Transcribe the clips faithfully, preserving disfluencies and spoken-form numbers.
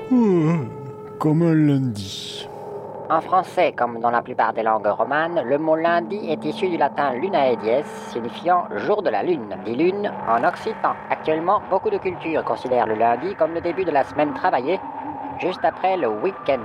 Mmh, comme un lundi. En français, comme dans la plupart des langues romanes, le mot lundi est issu du latin lunae dies, signifiant jour de la lune, dit lune en occitan. Actuellement, beaucoup de cultures considèrent le lundi comme le début de la semaine travaillée, juste après le week-end.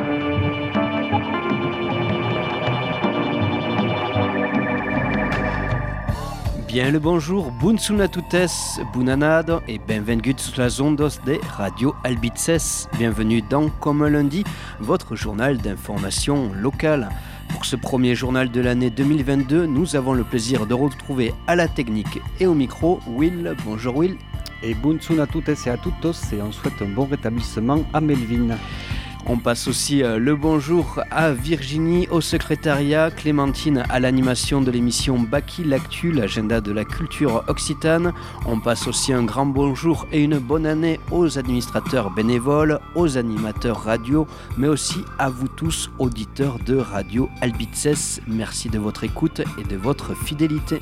Bien le bonjour, buonasera toutes, bunanado et benvenut sur las ondas de Radio Albitzes. Bienvenue dans Comme un lundi, votre journal d'information locale. Pour ce premier journal de l'année deux mille vingt-deux, nous avons le plaisir de retrouver à la technique et au micro Will. Bonjour Will. Et buonasera à toutes et à tous et on souhaite un bon rétablissement à Melvin. On passe aussi le bonjour à Virginie au secrétariat, Clémentine à l'animation de l'émission Baki l'Actu, l'agenda de la culture occitane. On passe aussi un grand bonjour et une bonne année aux administrateurs bénévoles, aux animateurs radio, mais aussi à vous tous, auditeurs de Radio Albitzes. Merci de votre écoute et de votre fidélité.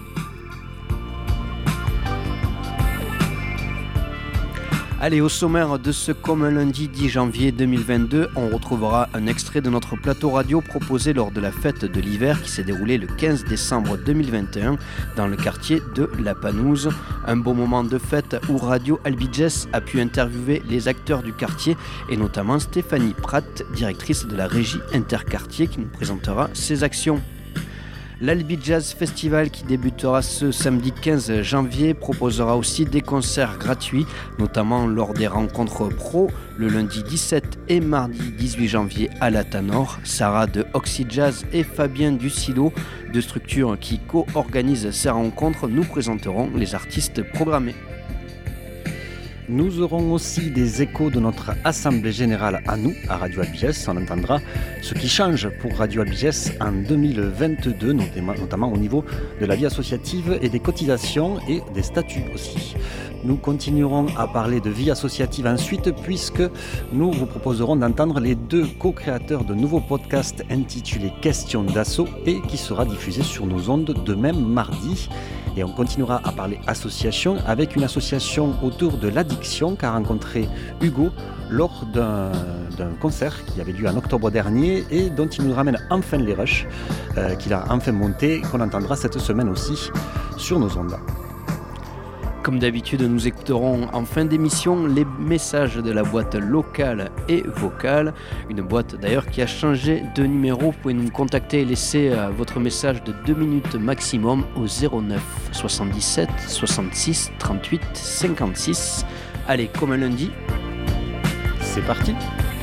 Allez, au sommaire de ce Comme un lundi dix janvier deux mille vingt-deux, on retrouvera un extrait de notre plateau radio proposé lors de la fête de l'hiver qui s'est déroulée le quinze décembre deux mille vingt et un dans le quartier de La Panouse. Un beau moment de fête où Radio Albitzes a pu interviewer les acteurs du quartier et notamment Stéphanie Pratt, directrice de la régie Interquartier qui nous présentera ses actions. L'Albi Jazz Festival qui débutera ce samedi quinze janvier proposera aussi des concerts gratuits, notamment lors des rencontres pro le lundi dix-sept et mardi dix-huit janvier à la Tanor. Sarah de Oxyjazz et Fabien du Silo, deux structures qui co-organisent ces rencontres, nous présenteront les artistes programmés. Nous aurons aussi des échos de notre assemblée générale à nous, à Radio Albitzes. On entendra ce qui change pour Radio Albitzes en deux mille vingt-deux, notamment au niveau de la vie associative et des cotisations et des statuts aussi. Nous continuerons à parler de vie associative ensuite puisque nous vous proposerons d'entendre les deux co-créateurs de nouveaux podcasts intitulés Questions d'assaut et qui sera diffusé sur nos ondes demain mardi. Et on continuera à parler association avec une association autour de l'addiction qu'a rencontré Hugo lors d'un, d'un concert qui avait lieu en octobre dernier et dont il nous ramène enfin les rushs euh, qu'il a enfin monté et qu'on entendra cette semaine aussi sur nos ondes. Comme d'habitude, nous écouterons en fin d'émission les messages de la boîte locale et vocale. Une boîte d'ailleurs qui a changé de numéro. Vous pouvez nous contacter et laisser votre message de deux minutes maximum au zéro neuf soixante-dix-sept soixante-six trente-huit cinquante-six. Allez, comme un lundi, c'est parti.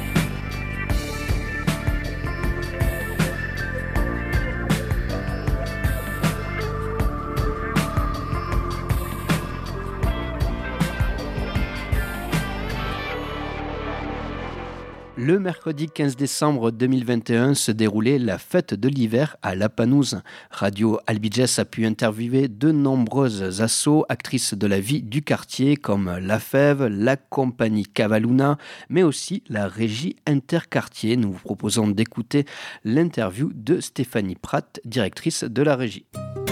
Le mercredi quinze décembre deux mille vingt et un se déroulait la fête de l'hiver à La Panouse. Radio Albitzes a pu interviewer de nombreuses assos, actrices de la vie du quartier comme La Fève, la compagnie Cavaluna, mais aussi la régie Interquartier. Nous vous proposons d'écouter l'interview de Stéphanie Pratt, directrice de la régie.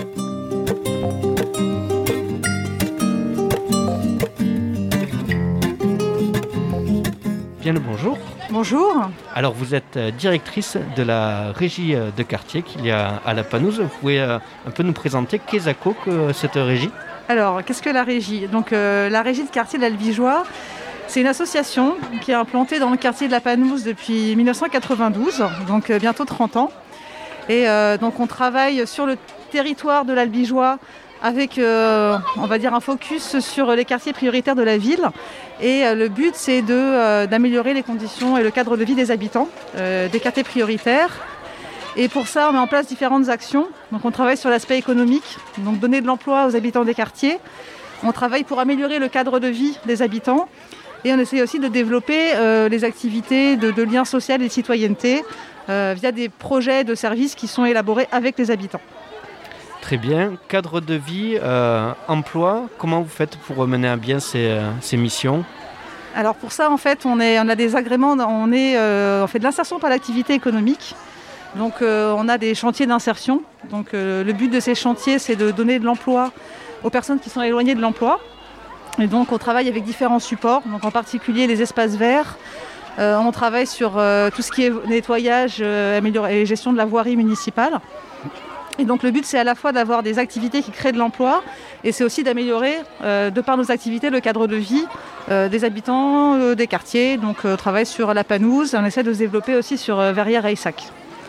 Bien le bonjour. Bonjour. Alors vous êtes directrice de la régie de quartier qu'il y a à La Panouse. Vous pouvez un peu nous présenter qu'est-ce que cette régie ? Alors qu'est-ce que la régie ? Donc euh, la régie de quartier de l'Albigeois, c'est une association qui est implantée dans le quartier de La Panouse depuis dix-neuf cent quatre-vingt-douze, donc euh, bientôt trente ans. Et euh, donc on travaille sur le territoire de l'Albigeois avec, euh, on va dire, un focus sur les quartiers prioritaires de la ville. Et euh, le but, c'est de, euh, d'améliorer les conditions et le cadre de vie des habitants euh, des quartiers prioritaires. Et pour ça, on met en place différentes actions. Donc on travaille sur l'aspect économique, donc donner de l'emploi aux habitants des quartiers. On travaille pour améliorer le cadre de vie des habitants. Et on essaie aussi de développer euh, les activités de, de lien social et de citoyenneté euh, via des projets de services qui sont élaborés avec les habitants. Très bien. Cadre de vie, euh, emploi, comment vous faites pour mener à bien ces, euh, ces missions ? Alors pour ça, en fait, on, est, on a des agréments, on, est, euh, on fait de l'insertion par l'activité économique. Donc euh, on a des chantiers d'insertion. Donc euh, le but de ces chantiers, c'est de donner de l'emploi aux personnes qui sont éloignées de l'emploi. Et donc on travaille avec différents supports, donc en particulier les espaces verts, Euh, on travaille sur euh, tout ce qui est nettoyage euh, et gestion de la voirie municipale. Et donc le but, c'est à la fois d'avoir des activités qui créent de l'emploi et c'est aussi d'améliorer, euh, de par nos activités, le cadre de vie euh, des habitants euh, des quartiers. Donc euh, on travaille sur la Panouse, on essaie de se développer aussi sur euh, Verrières et Ayssac.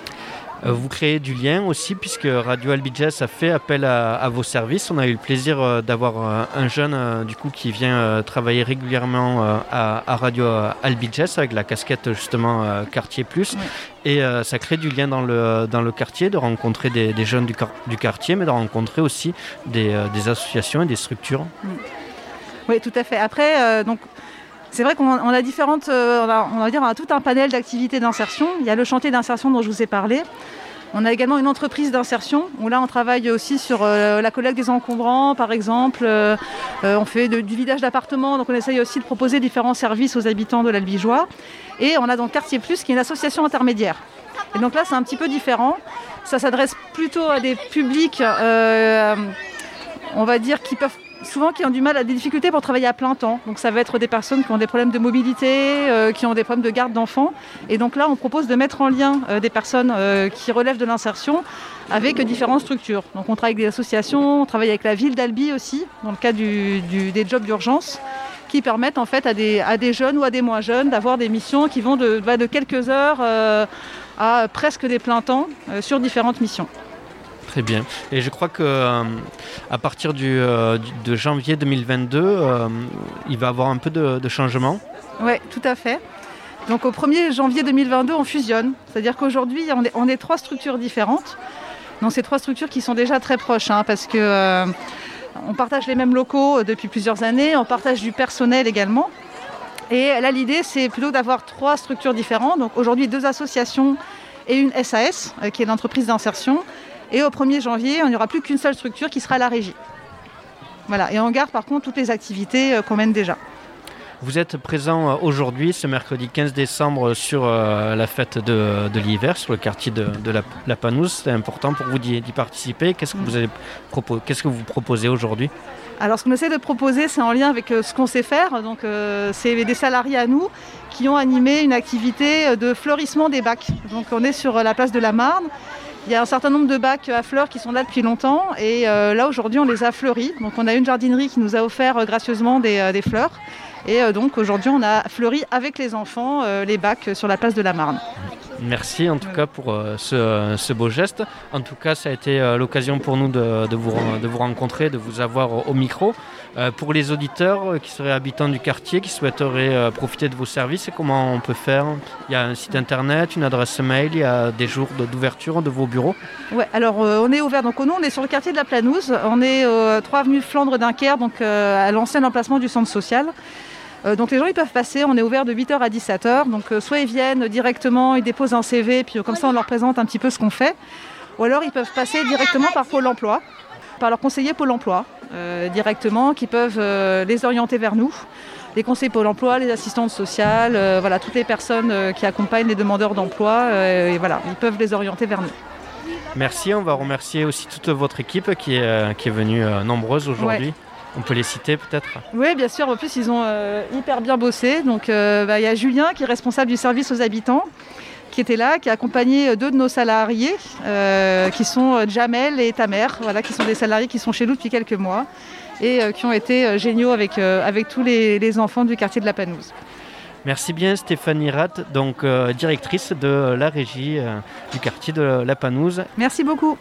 Vous créez du lien aussi puisque Radio Albiges a fait appel à, à vos services. On a eu le plaisir d'avoir un jeune du coup qui vient travailler régulièrement à, à Radio Albiges avec la casquette justement Quartier Plus. Oui. Et euh, ça crée du lien dans le, dans le quartier, de rencontrer des, des jeunes du, du quartier, mais de rencontrer aussi des, des associations et des structures. Oui, tout à fait. Après, euh, donc... c'est vrai qu'on on a différentes, euh, on, a, on va dire, on a tout un panel d'activités d'insertion. Il y a le chantier d'insertion dont je vous ai parlé. On a également une entreprise d'insertion où là on travaille aussi sur euh, la collecte des encombrants par exemple. Euh, euh, on fait de, du vidage d'appartements, donc on essaye aussi de proposer différents services aux habitants de l'Albigeois. Et on a donc Quartier Plus qui est une association intermédiaire. Et donc là c'est un petit peu différent. Ça s'adresse plutôt à des publics, euh, on va dire, qui peuvent souvent qui ont du mal à des difficultés pour travailler à plein temps. Donc ça va être des personnes qui ont des problèmes de mobilité, euh, qui ont des problèmes de garde d'enfants. Et donc là, on propose de mettre en lien euh, des personnes euh, qui relèvent de l'insertion avec différentes structures. Donc on travaille avec des associations, on travaille avec la ville d'Albi aussi, dans le cadre du, du, des jobs d'urgence, qui permettent en fait à des, à des jeunes ou à des moins jeunes d'avoir des missions qui vont de, de quelques heures euh, à presque des pleins temps euh, sur différentes missions. Très bien. Et je crois qu'à euh, partir du, euh, de janvier deux mille vingt-deux, euh, il va y avoir un peu de, de changement. Oui, tout à fait. Donc au premier janvier deux mille vingt-deux, on fusionne. C'est-à-dire qu'aujourd'hui, on est, on est trois structures différentes. Donc ces trois structures qui sont déjà très proches, hein, parce que euh, on partage les mêmes locaux depuis plusieurs années, on partage du personnel également. Et là, l'idée, c'est plutôt d'avoir trois structures différentes. Donc aujourd'hui, deux associations et une S A S, euh, qui est l'entreprise d'insertion. Et au premier janvier, il n'y aura plus qu'une seule structure qui sera la régie. Voilà. Et on garde par contre toutes les activités euh, qu'on mène déjà. Vous êtes présent aujourd'hui, ce mercredi quinze décembre, sur euh, la fête de, de l'hiver, sur le quartier de, de la, la Panouse. C'est important pour vous d'y, d'y participer. Qu'est-ce que, vous avez propo- qu'est-ce que vous proposez aujourd'hui ? Alors ce qu'on essaie de proposer, c'est en lien avec euh, ce qu'on sait faire. Donc, euh, c'est des salariés à nous qui ont animé une activité de fleurissement des bacs. Donc on est sur la place de la Marne. Il y a un certain nombre de bacs à fleurs qui sont là depuis longtemps et euh, là aujourd'hui on les a fleuris. Donc on a une jardinerie qui nous a offert euh, gracieusement des, euh, des fleurs et euh, donc aujourd'hui on a fleuri avec les enfants euh, les bacs sur la place de la Marne. Merci en tout cas pour euh, ce, ce beau geste. En tout cas ça a été euh, l'occasion pour nous de, de, vous, de vous rencontrer, de vous avoir au micro. Euh, pour les auditeurs euh, qui seraient habitants du quartier, qui souhaiteraient euh, profiter de vos services, comment on peut faire ? Il y a un site internet, une adresse mail, il y a des jours de, d'ouverture de vos bureaux ? Ouais, alors euh, on est ouvert, donc nous on est sur le quartier de la Panouse, on est euh, trois avenue Flandre-Dunkerque, donc euh, à l'ancien emplacement du centre social. Euh, donc les gens ils peuvent passer, on est ouvert de huit heures à dix-sept heures, donc euh, soit ils viennent directement, ils déposent un C V, puis euh, comme ça on leur présente un petit peu ce qu'on fait, ou alors ils peuvent passer directement par Pôle emploi, par leur conseiller Pôle emploi, euh, directement, qui peuvent euh, les orienter vers nous. Les conseillers Pôle emploi, les assistantes sociales, euh, voilà, toutes les personnes euh, qui accompagnent les demandeurs d'emploi, euh, et voilà, ils peuvent les orienter vers nous. Merci, on va remercier aussi toute votre équipe qui est, euh, qui est venue euh, nombreuse aujourd'hui. Ouais. On peut les citer peut-être ? Oui, bien sûr. En plus, ils ont euh, hyper bien bossé. Donc, euh, bah, y a Julien qui est responsable du service aux habitants, qui était là, qui a accompagné deux de nos salariés, euh, qui sont Jamel et Tamer, voilà, qui sont des salariés qui sont chez nous depuis quelques mois et euh, qui ont été euh, géniaux avec, euh, avec tous les, les enfants du quartier de la Panouse. Merci bien Stéphanie Rath, donc euh, directrice de la régie euh, du quartier de la Panouse. Merci beaucoup.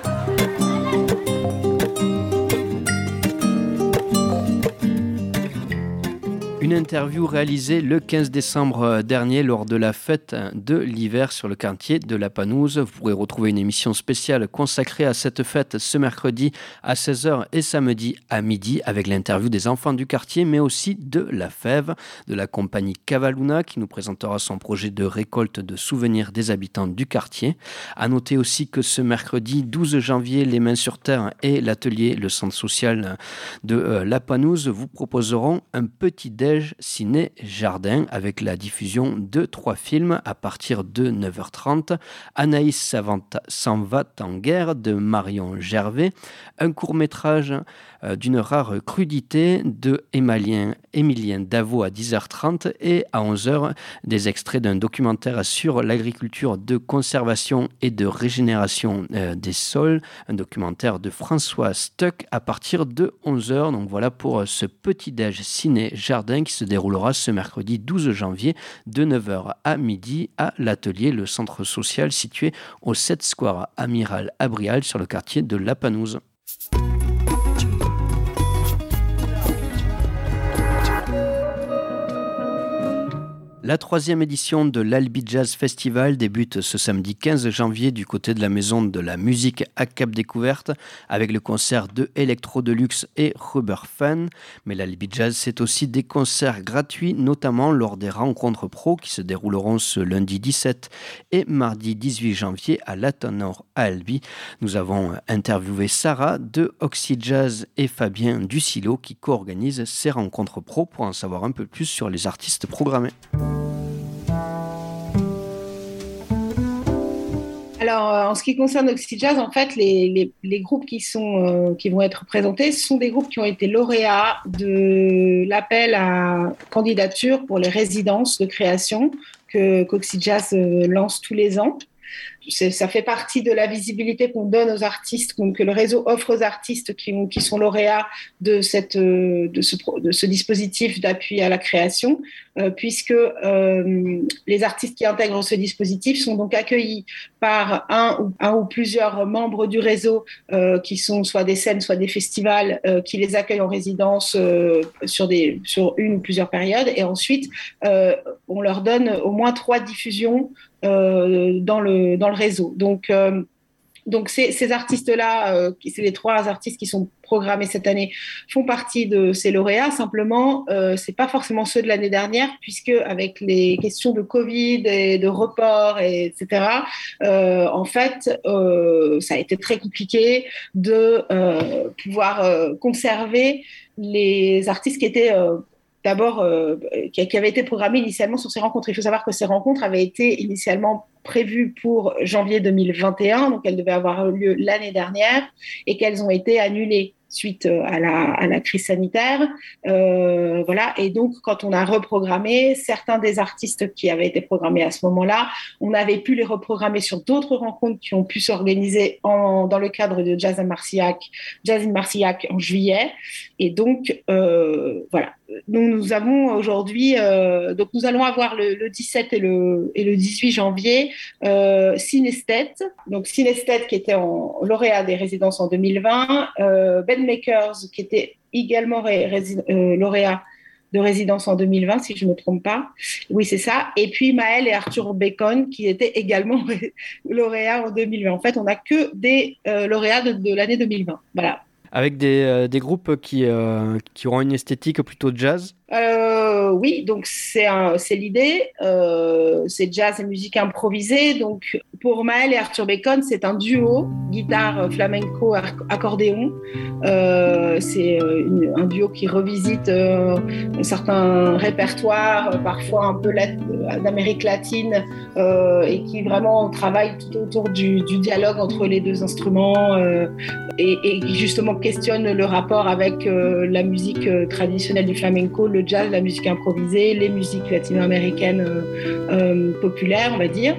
Une interview réalisée le quinze décembre dernier lors de la fête de l'hiver sur le quartier de la Panouse. Vous pourrez retrouver une émission spéciale consacrée à cette fête ce mercredi à seize heures et samedi à midi avec l'interview des enfants du quartier mais aussi de la Fève, de la compagnie Cavaluna qui nous présentera son projet de récolte de souvenirs des habitants du quartier. À noter aussi que ce mercredi douze janvier, les Mains sur Terre et l'atelier, le centre social de la Panouse vous proposeront un petit déj déj ciné-jardin avec la diffusion de trois films à partir de neuf heures trente. Anaïs s'en va en guerre de Marion Gervais, un court-métrage euh, d'une rare crudité de Émilien, Émilien Davo à dix heures trente et à onze heures des extraits d'un documentaire sur l'agriculture de conservation et de régénération euh, des sols, un documentaire de François Stuck à partir de onze heures. Donc voilà pour ce petit-déj ciné-jardin qui se déroulera ce mercredi douze janvier de neuf heures à midi à l'Atelier, le centre social situé au sept square Amiral Abrial sur le quartier de La Panouse. La troisième édition de l'Albi Jazz Festival débute ce samedi quinze janvier du côté de la Maison de la Musique à Cap Découverte avec le concert de Electro Deluxe et Rubber Fan. Mais l'Albi Jazz, c'est aussi des concerts gratuits, notamment lors des rencontres pro qui se dérouleront ce lundi dix-sept et mardi dix-huit janvier à l'Athanor à Albi. Nous avons interviewé Sarah de Oxy Jazz et Fabien Ducilo qui co-organisent ces rencontres pro pour en savoir un peu plus sur les artistes programmés. Alors, euh, en ce qui concerne Oxy Jazz, en fait, les, les, les groupes qui, sont, euh, qui vont être présentés sont des groupes qui ont été lauréats de l'appel à candidature pour les résidences de création que qu'Oxy Jazz euh, lance tous les ans. C'est, ça fait partie de la visibilité qu'on donne aux artistes, que le réseau offre aux artistes qui, qui sont lauréats de, cette, de, ce, de ce dispositif d'appui à la création, euh, puisque euh, les artistes qui intègrent ce dispositif sont donc accueillis par un ou, un ou plusieurs membres du réseau euh, qui sont soit des scènes, soit des festivals euh, qui les accueillent en résidence euh, sur, des, sur une ou plusieurs périodes. Et ensuite, euh, on leur donne au moins trois diffusions euh, dans le, dans le réseau. Donc, euh, donc ces, ces artistes-là, euh, c'est les trois artistes qui sont programmés cette année, font partie de ces lauréats. Simplement, euh, c'est pas forcément ceux de l'année dernière, puisque avec les questions de Covid et de report, et etc., euh, en fait, euh, ça a été très compliqué de euh, pouvoir euh, conserver les artistes qui étaient euh, d'abord, euh, qui, qui avait été programmé initialement sur ces rencontres. Il faut savoir que ces rencontres avaient été initialement prévues pour janvier deux mille vingt et un, donc elles devaient avoir lieu l'année dernière, et qu'elles ont été annulées suite à la, à la crise sanitaire. Euh, voilà. Et donc, quand on a reprogrammé, certains des artistes qui avaient été programmés à ce moment-là, on avait pu les reprogrammer sur d'autres rencontres qui ont pu s'organiser en, dans le cadre de Jazz in Marcillac, Jazz in Marcillac en juillet. Et donc, euh, voilà. Donc, nous avons aujourd'hui, euh, donc nous allons avoir le, le dix-sept et le, et le dix-huit janvier, euh, Synesthète. Donc, Synesthète qui était en lauréat des résidences en deux mille vingt, euh, Ben Makers qui était également ré, ré, euh, lauréat de résidence en deux mille vingt, si je ne me trompe pas. Oui, c'est ça. Et puis Maël et Arthur Bacon qui étaient également lauréats en deux mille vingt. En fait, on n'a que des euh, lauréats de, de l'année deux mille vingt. Voilà. Avec des, euh, des groupes qui, euh, qui auront une esthétique plutôt jazz. Euh, oui, donc c'est, un, c'est l'idée. Euh, c'est jazz et musique improvisée. Donc pour Maël et Arthur Bacon, c'est un duo guitare flamenco accordéon. Euh, c'est une, un duo qui revisite euh, un certain répertoire, parfois un peu lat- d'Amérique latine, euh, et qui vraiment travaille tout autour du, du dialogue entre les deux instruments euh, et, et qui justement questionne le rapport avec euh, la musique euh, traditionnelle du flamenco, le jazz, la musique improvisée, les musiques latino-américaines euh, euh, populaires, on va dire.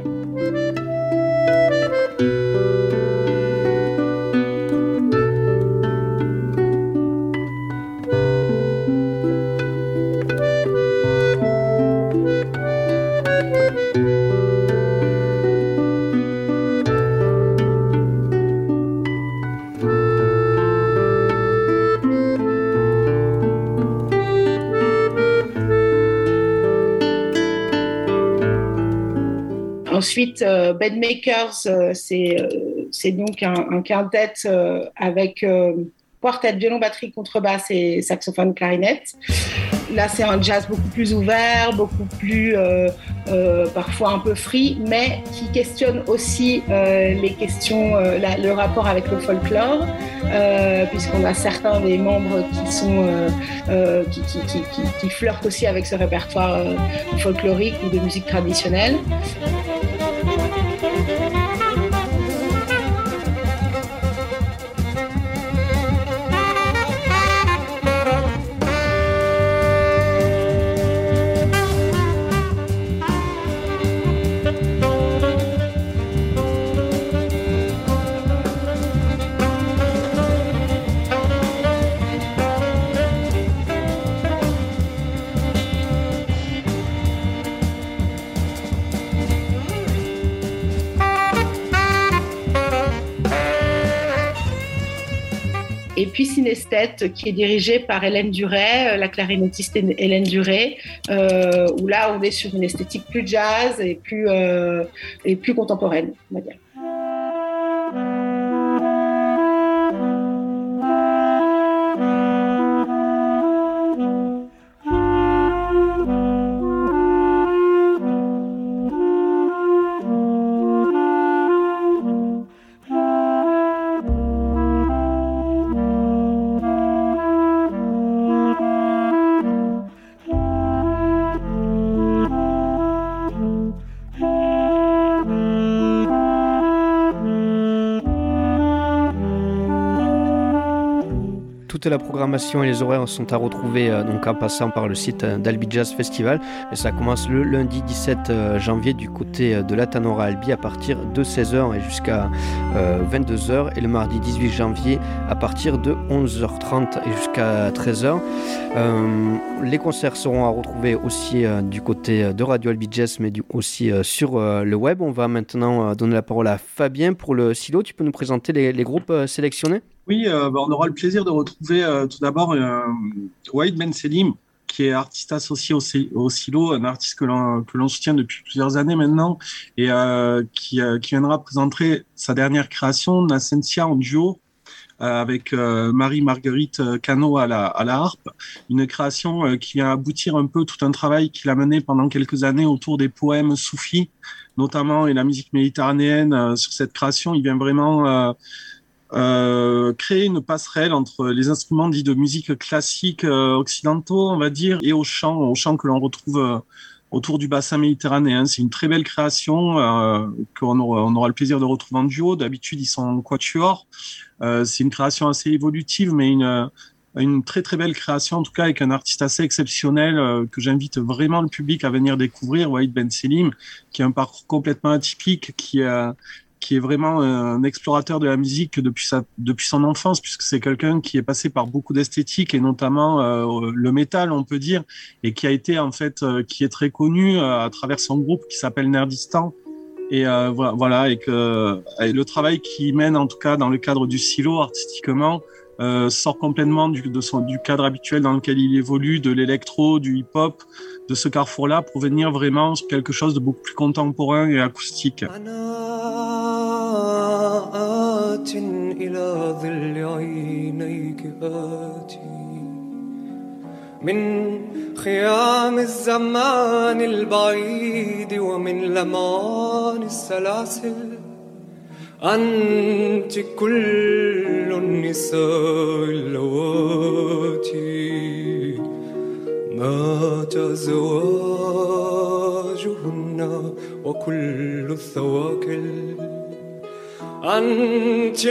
Ensuite, euh, Ben Makers, euh, c'est, euh, c'est donc un, un quintet euh, avec euh, quartet, violon, batterie, contrebasse et saxophone, clarinette. Là, c'est un jazz beaucoup plus ouvert, beaucoup plus euh, euh, parfois un peu free, mais qui questionne aussi euh, les questions, euh, la, le rapport avec le folklore, euh, puisqu'on a certains des membres qui sont euh, euh, qui, qui, qui, qui, qui flirtent aussi avec ce répertoire euh, folklorique ou de musique traditionnelle. Et puis Synesthète, qui est dirigée par Hélène Duret, la clarinettiste Hélène Duret, euh, où là on est sur une esthétique plus jazz et plus, euh, et plus contemporaine, on va dire. Toute la programmation et les horaires sont à retrouver euh, donc en passant par le site euh, d'Albi Jazz Festival. Et ça commence le lundi dix-sept janvier du côté euh, de la Tanora Albi à partir de seize heures et jusqu'à euh, vingt-deux heures. Et le mardi dix-huit janvier à partir de onze heures trente et jusqu'à treize heures. Euh, les concerts seront à retrouver aussi euh, du côté de Radio Albi Jazz, mais du, aussi euh, sur euh, le web. On va maintenant euh, donner la parole à Fabien pour le silo. Tu peux nous présenter les, les groupes euh, sélectionnés ? Oui, euh, bah, on aura le plaisir de retrouver euh, tout d'abord euh, Wahid Ben Selim, qui est artiste associé au, au Silo, un artiste que l'on, que l'on soutient depuis plusieurs années maintenant, et euh, qui, euh, qui viendra présenter sa dernière création, Nascentia, en duo, euh, avec euh, Marie-Marguerite Cano à la, à la harpe, une création euh, qui vient aboutir un peu tout un travail qu'il a mené pendant quelques années autour des poèmes soufis, notamment, et la musique méditerranéenne. Euh, sur cette création, il vient vraiment... Euh, Euh, créer une passerelle entre les instruments dits de musique classique euh, occidentaux, on va dire, et au chant, au chant que l'on retrouve euh, autour du bassin méditerranéen. C'est une très belle création euh, qu'on aura, on aura le plaisir de retrouver en duo. D'habitude, ils sont en quatuor. Euh, c'est une création assez évolutive, mais une, une très très belle création, en tout cas avec un artiste assez exceptionnel euh, que j'invite vraiment le public à venir découvrir, Wahid Ben Selim, qui a un parcours complètement atypique, qui a qui est vraiment un explorateur de la musique depuis sa, depuis son enfance, puisque c'est quelqu'un qui est passé par beaucoup d'esthétiques, et notamment euh, le métal, on peut dire, et qui a été, en fait, euh, qui est très connu euh, à travers son groupe qui s'appelle Nerdistan. Et euh, voilà, et que et le travail qu'il mène, en tout cas, dans le cadre du silo, artistiquement, euh, sort complètement du, de son, du cadre habituel dans lequel il évolue, de l'électro, du hip-hop, de ce carrefour-là, pour venir vraiment sur quelque chose de beaucoup plus contemporain et acoustique. آت إلى ظل عينيك آتي من خيام الزمان البعيد ومن لمعان السلاسل أنت كل النساء اللواتي مات زواجهن وكل الثواكل أنت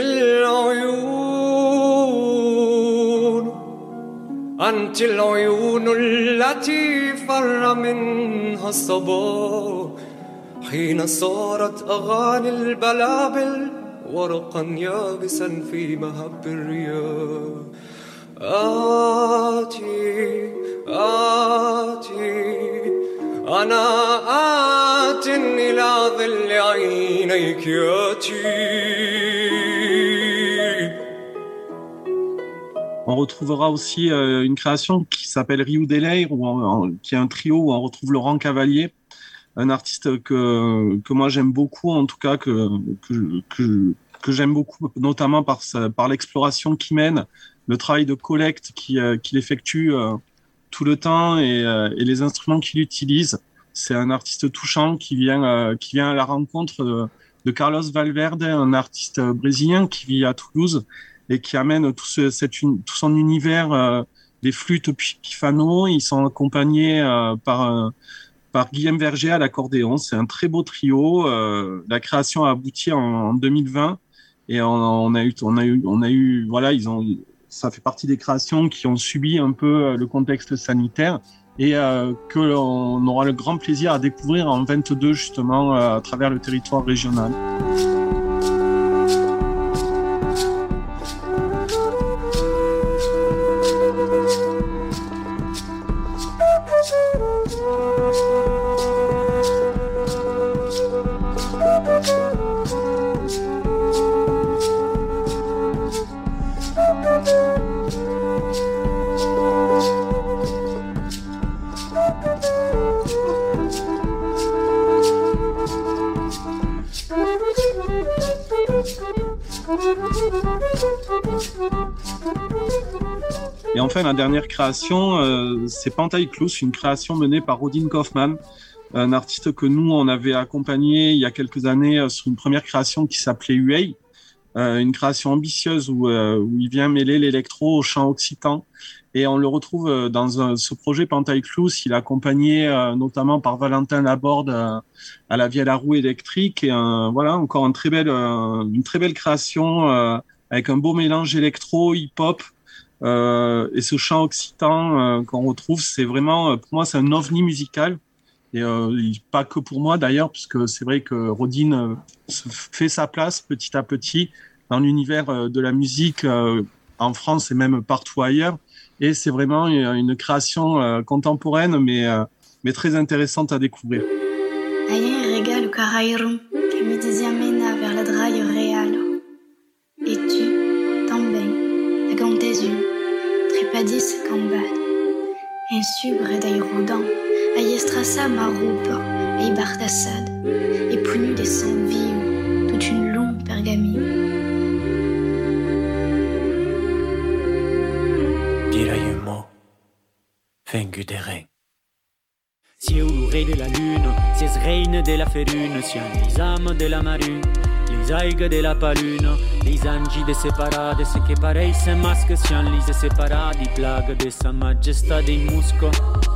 العيون أنت العيون التي فر منها الصباح حين صارت أغاني البلابل ورقا يابسا في مهب الرياح آتي آتي أنا آت إلى ظل عينيك آتي. On retrouvera aussi euh, une création qui s'appelle Rio Delair, où on, qui est un trio où on retrouve Laurent Cavalier, un artiste que, que moi j'aime beaucoup, en tout cas que, que, que, que j'aime beaucoup, notamment par, sa, par l'exploration qu'il mène le travail de collecte qui, euh, qu'il effectue euh, tout le temps et, euh, et les instruments qu'il utilise. C'est un artiste touchant qui vient, euh, qui vient à la rencontre de, de Carlos Valverde, un artiste brésilien qui vit à Toulouse et qui amène tout, ce, cette, tout son univers euh, des flûtes Pifano. Ils sont accompagnés euh, par, euh, par Guillaume Verger à l'accordéon. C'est un très beau trio. Euh, la création a abouti en, en deux mille vingt et on, on a eu, on a eu, on a eu, voilà, ils ont, ça fait partie des créations qui ont subi un peu le contexte sanitaire et euh, que l'on aura le grand plaisir à découvrir en vingt-deux justement euh, à travers le territoire régional. Et enfin, la dernière création, euh, c'est Pantaille Clous, une création menée par Rodin Kaufman, un artiste que nous, on avait accompagné il y a quelques années euh, sur une première création qui s'appelait Huey, euh, une création ambitieuse où, euh, où il vient mêler l'électro au chant occitan. Et on le retrouve euh, dans un, ce projet Pantaille Clous. Il est accompagné euh, notamment par Valentin Laborde euh, à la Vielle à roue électrique. Et euh, voilà, encore une très belle, euh, une très belle création euh, avec un beau mélange électro, hip-hop. Euh, et ce chant occitan euh, qu'on retrouve, c'est vraiment, pour moi, c'est un ovni musical. Et euh, pas que pour moi d'ailleurs, puisque c'est vrai que Rodin euh, fait sa place petit à petit dans l'univers euh, de la musique euh, en France et même partout ailleurs. Et c'est vraiment une, une création euh, contemporaine, mais, euh, mais très intéressante à découvrir. Hay un regalo carairon que me desamena vers la draia real. Et tu, também, agam tes yeux, trepadis cambad. Un subre d'airoudant, ai estraça ma roupa, ai bardassade, et punhu des sangs vieux, toute une longue pergamine. Dirayumo, vengu des reins. Si au rei de la lune, si es reine de la ferune, si les âmes de la marune, les aigues de la palune, les anges de séparades, ce qui pareil se masque, si en lise séparades, les plagues de sa majesté des muscles.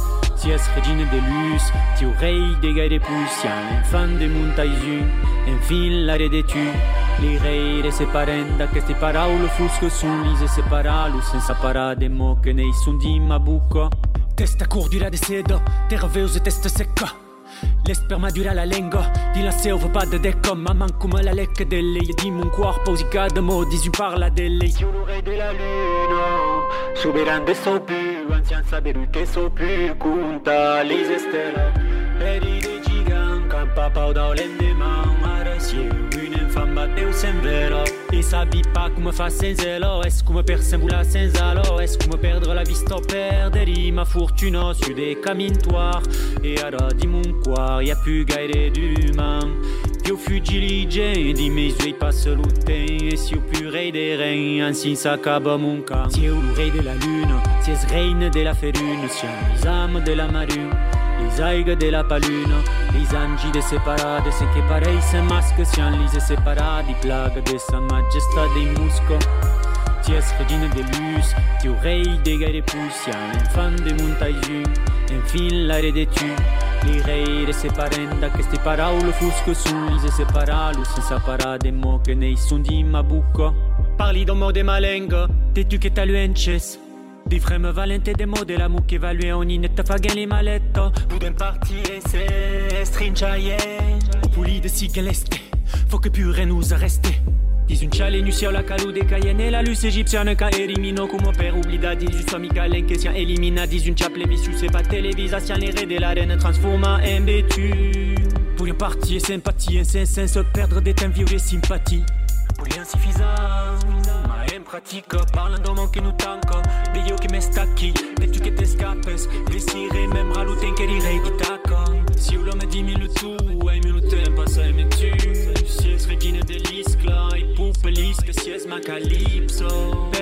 Si es regine de luz, si au rei des gailles de pouce, si un enfant de montaisu, enfin l'arrêt de tu, les reis de séparenda, que ces paroles fusque sont lise séparales, senza parade mots que ne sont dit ma bouca. Testa cordura de seda, terveuse testa secca. L'esperma dura la lingua, di la selva pas de deca, maman come la lecca delle, e di mon corpo si cade mo, disu parla delle. Sur l'oreille de la lune, souverain de so più, ancien saberu che so più, conta les stelle, eri de gigant, campa pau da l'endemain, aracier, une infâme batteu sem velo, e sabi pas come fa senza zelo, est-ce come per sembula senza lo, est-ce come perdre la vista o perderi ma fortuna su des cammintoires, e ara di mon cuore, y'a plus gaire d'humain, più fugilige, di mes yeux passe l'outin, et si au purée des reins, ainsi s'accaba mon cas. Si au rei de la lune, si es reine de la ferune, si les âmes de la marune, les aigues de la palune, les anges de séparades, ce qui pareil se masque, si en lise séparades, les plagues de sa majesté des muscles. Si es regine de luz, si au rei des gailles de pouce, si un enfant de montaisu, enfin l'arrêt de tu, les reis de séparenda, que ces paroles fusque sont lise séparales, senza parade mots que ne sont dit ma bouca. Parli d'un mot de malenga, te tu che taluences. Di fremme valente de mots de l'amour che value ogni netta faghen le maletta. Puden partire se strinciaie. Puli de si che l'este, faut que pure nous arreste. Dis un ciale nu sia la calude cayenne la luce égyptienne ca elimino come per oblidati giusto amica che sia elimina dis un chaple vicious et pas télévisation les de la reine transforma en bétu. Pour une partie sympathie insensé se perdre des temps vieux et sympathie. Pour l'insuffisant ma en pratique parlant d'un monde qui nous tanque de io che me stacchi de tu che te scappes desire même ralutin che direi di tacca si l'homme dit mille tout et mille temps passe et me tue si es regine de l'iscla et poupe lisque si es ma calypso per les marques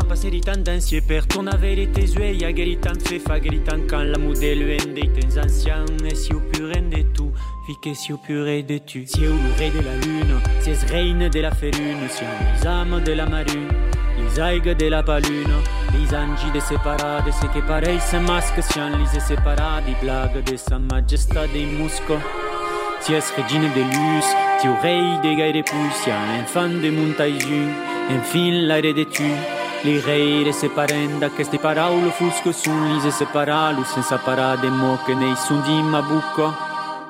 passeritan dansie per tornavere te suei a geritan fefa geritan kan la modelo ende tens anciens et si au pur ende tu fique si au pur de tu si au rei de la lune si es reine de la ferune si les âmes de la marune les aigues de la palune les angi de separade c'est que pareil se masque sian les separadi blague de sa majesté des musco si es regine de luz si au rei de gaire poussian enfant de montaisu enfin l'aire de tu li reire separenda che sti paraulo fusco sun lise separalu senza parade mo che nei sun di mabucco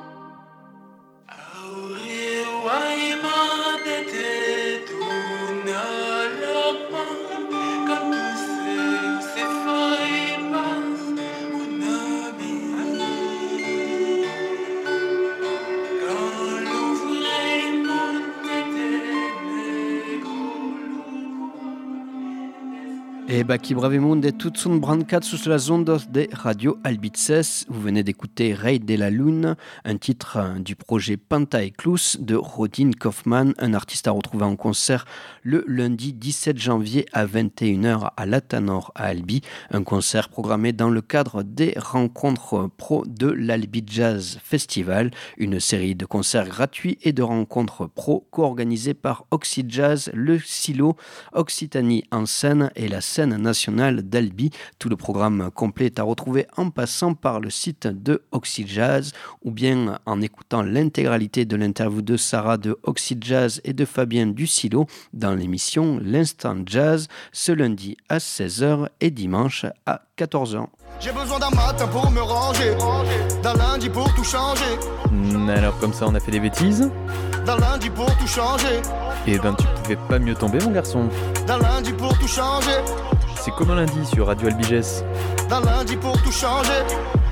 Et Baki Bravemundo de Tutsun Brancat sous la zone de Radio Albices. Vous venez d'écouter Rei de la Lune, un titre du projet Pantaeclus de Rodin Kaufmann, un artiste à retrouver en concert le lundi dix-sept janvier à vingt et une heures à l'Atanor à Albi. Un concert programmé dans le cadre des rencontres pro de l'Albi Jazz Festival, une série de concerts gratuits et de rencontres pro co-organisées par Oxyjazz, le Silo, Occitanie en scène et la scène nationale d'Albi. Tout le programme complet est à retrouver en passant par le site de Oxyjazz ou bien en écoutant l'intégralité de l'interview de Sarah de Oxyjazz et de Fabien du Silo dans l'émission L'Instant Jazz ce lundi à seize heures et dimanche à quatorze heures. J'ai besoin d'un matin pour me ranger, d'un lundi pour tout changer. Alors comme ça on a fait des bêtises. D'un lundi pour tout changer. Eh ben tu pouvais pas mieux tomber mon garçon. D'un lundi pour tout changer. C'est comme un lundi sur Radio Albiges. D'un lundi pour tout changer.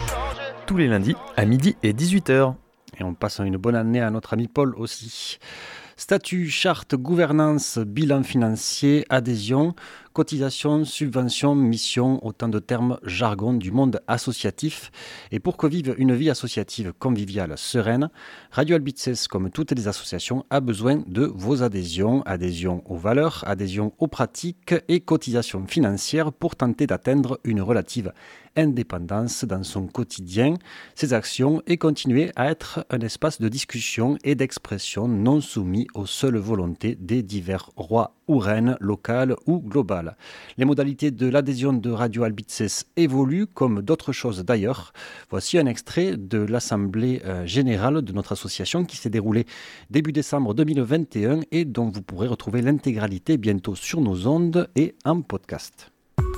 Tous les lundis à midi et dix-huit heures. Et on passe une bonne année à notre ami Paul aussi. Statut, charte, gouvernance, bilan financier, adhésion, cotisation, subvention, mission, autant de termes jargon du monde associatif. Et pour que vive une vie associative conviviale sereine, Radio Albices, comme toutes les associations, a besoin de vos adhésions, adhésion aux valeurs, adhésion aux pratiques et cotisation financière pour tenter d'atteindre une relative indépendance dans son quotidien, ses actions et continuer à être un espace de discussion et d'expression non soumis aux seules volontés des divers rois ou reines locales ou globales. Les modalités de l'adhésion de Radio Albices évoluent comme d'autres choses d'ailleurs. Voici un extrait de l'Assemblée générale de notre association qui s'est déroulée début décembre deux mille vingt et un et dont vous pourrez retrouver l'intégralité bientôt sur nos ondes et en podcast.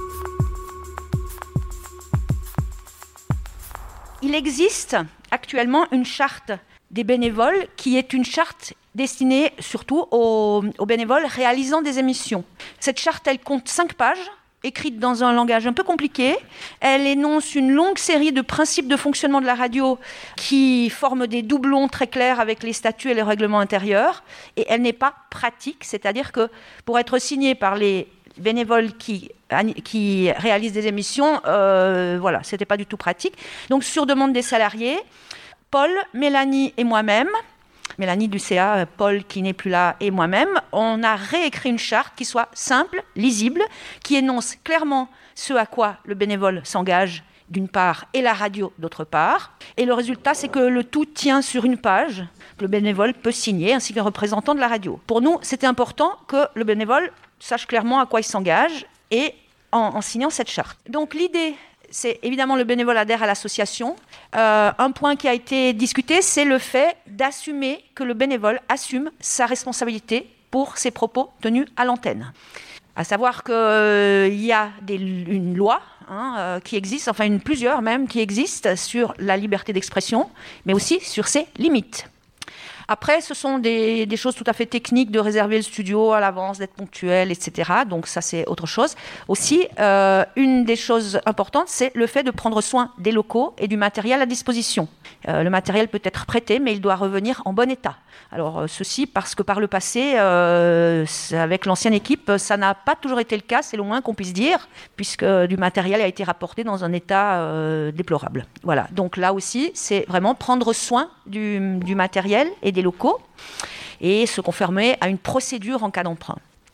Il existe actuellement une charte des bénévoles qui est une charte destinée surtout aux, aux bénévoles réalisant des émissions. Cette charte, elle compte cinq pages, écrites dans un langage un peu compliqué. Elle énonce une longue série de principes de fonctionnement de la radio qui forment des doublons très clairs avec les statuts et les règlements intérieurs. Et elle n'est pas pratique, c'est-à-dire que pour être signée par les bénévoles qui, qui réalisent des émissions, euh, voilà, c'était pas du tout pratique. Donc sur demande des salariés, Paul, Mélanie et moi-même, Mélanie du C A, Paul qui n'est plus là et moi-même, on a réécrit une charte qui soit simple, lisible, qui énonce clairement ce à quoi le bénévole s'engage d'une part et la radio d'autre part. Et le résultat, c'est que le tout tient sur une page que le bénévole peut signer ainsi que le représentant de la radio. Pour nous, c'était important que le bénévole sache clairement à quoi il s'engage et en, en signant cette charte. Donc l'idée, c'est évidemment le bénévole adhère à l'association. Euh, un point qui a été discuté, c'est le fait d'assumer que le bénévole assume sa responsabilité pour ses propos tenus à l'antenne. À savoir qu'il euh, y a des, une loi hein, euh, qui existe, enfin une, plusieurs même, qui existent sur la liberté d'expression, mais aussi sur ses limites. Après, ce sont des, des choses tout à fait techniques de réserver le studio à l'avance, d'être ponctuel, et cetera. Donc ça, c'est autre chose. Aussi, euh, une des choses importantes, c'est le fait de prendre soin des locaux et du matériel à disposition. Euh, le matériel peut être prêté, mais il doit revenir en bon état. Alors, euh, ceci parce que par le passé, euh, avec l'ancienne équipe, ça n'a pas toujours été le cas, c'est le moins qu'on puisse dire, puisque du matériel a été rapporté dans un état euh, déplorable. Voilà. Donc là aussi, c'est vraiment prendre soin du, du matériel et des locaux et se conformer à une procédure en cas d'emprunt.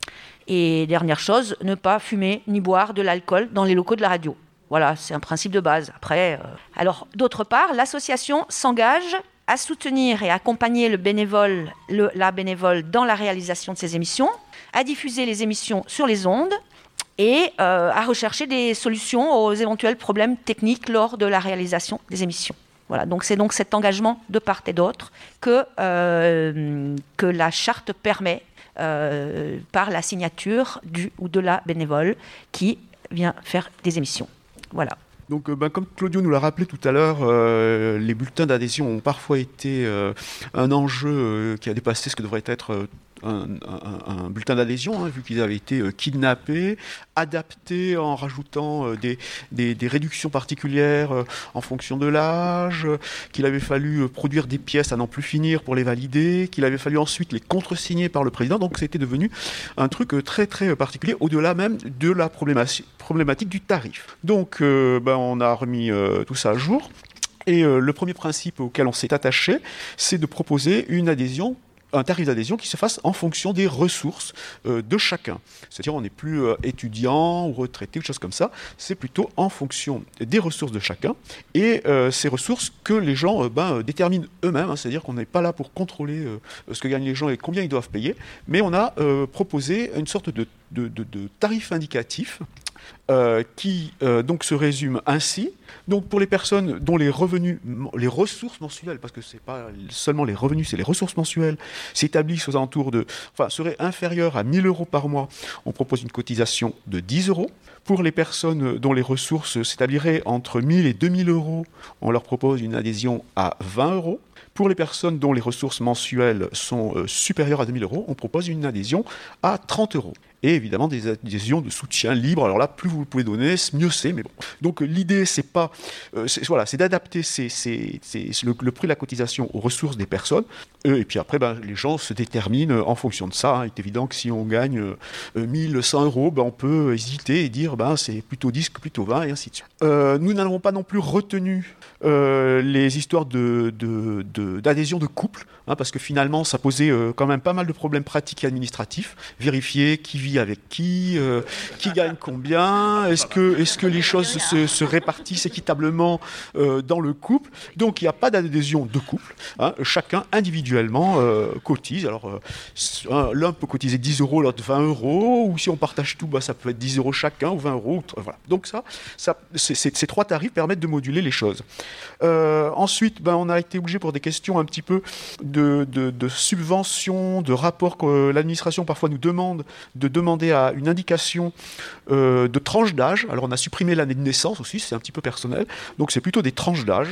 Et dernière chose, ne pas fumer ni boire de l'alcool dans les locaux de la radio. Voilà, c'est un principe de base. Après, euh... alors, d'autre part, l'association s'engage à soutenir et accompagner le bénévole, le, la bénévole dans la réalisation de ces émissions, à diffuser les émissions sur les ondes et euh, à rechercher des solutions aux éventuels problèmes techniques lors de la réalisation des émissions. Voilà, donc c'est donc cet engagement de part et d'autre que, euh, que la charte permet euh, par la signature du ou de la bénévole qui vient faire des émissions. Voilà. Donc, euh, ben, comme Claudio nous l'a rappelé tout à l'heure, euh, les bulletins d'adhésion ont parfois été euh, un enjeu euh, qui a dépassé ce que devrait être euh, un, un, un bulletin d'adhésion, hein, vu qu'ils avaient été euh, kidnappés, adaptés en rajoutant euh, des, des, des réductions particulières euh, en fonction de l'âge, euh, qu'il avait fallu euh, produire des pièces à n'en plus finir pour les valider, qu'il avait fallu ensuite les contresigner par le président. Donc, c'était devenu un truc euh, très, très particulier, au-delà même de la problématique, problématique du tarif. Donc, euh, ben, on a remis euh, tout ça à jour. Et euh, le premier principe auquel on s'est attaché, c'est de proposer une adhésion, un tarif d'adhésion qui se fasse en fonction des ressources euh, de chacun. C'est-à-dire on n'est plus euh, étudiant ou retraité ou choses comme ça, c'est plutôt en fonction des ressources de chacun et euh, ces ressources que les gens euh, ben, déterminent eux-mêmes, hein, c'est-à-dire qu'on n'est pas là pour contrôler euh, ce que gagnent les gens et combien ils doivent payer, mais on a euh, proposé une sorte de, de, de, de tarif indicatif Euh, qui euh, donc se résume ainsi. Donc pour les personnes dont les revenus, les ressources mensuelles, parce que c'est pas seulement les revenus, c'est les ressources mensuelles, s'établissent aux alentours de, enfin seraient inférieures à mille euros par mois, on propose une cotisation de dix euros. Pour les personnes dont les ressources s'établiraient entre mille et deux mille euros, on leur propose une adhésion à vingt euros. Pour les personnes dont les ressources mensuelles sont euh, supérieures à deux mille euros, on propose une adhésion à trente euros. Et évidemment des adhésions de soutien libre. Alors là, plus vous le pouvez donner, mieux c'est. Mais bon. Donc l'idée, c'est pas, euh, c'est, voilà, c'est d'adapter ces, ces, ces, le, le prix de la cotisation aux ressources des personnes. Euh, et puis après, ben, les gens se déterminent en fonction de ça. Hein. Il est évident que si on gagne euh, mille cent euros, ben, on peut hésiter et dire ben, c'est plutôt dix que plutôt vingt et ainsi de suite. Euh, nous n'avons pas non plus retenu euh, les histoires de, de, de, d'adhésion de couple, hein, parce que finalement, ça posait euh, quand même pas mal de problèmes pratiques et administratifs. Vérifier qui vit avec qui, euh, qui gagne combien, est-ce que, est-ce que les choses se, se répartissent équitablement euh, dans le couple. Donc il n'y a pas d'adhésion de couple, hein. Chacun individuellement euh, cotise. Alors euh, l'un peut cotiser dix euros, l'autre vingt euros, ou si on partage tout, bah, ça peut être dix euros chacun ou vingt euros. Voilà. Donc ça, ça c'est, c'est, ces trois tarifs permettent de moduler les choses. Euh, ensuite, ben, on a été obligé pour des questions un petit peu de, de, de subventions, de rapports que l'administration parfois nous demande de demander à une indication euh, de tranche d'âge. Alors on a supprimé l'année de naissance aussi, c'est un petit peu personnel, donc c'est plutôt des tranches d'âge.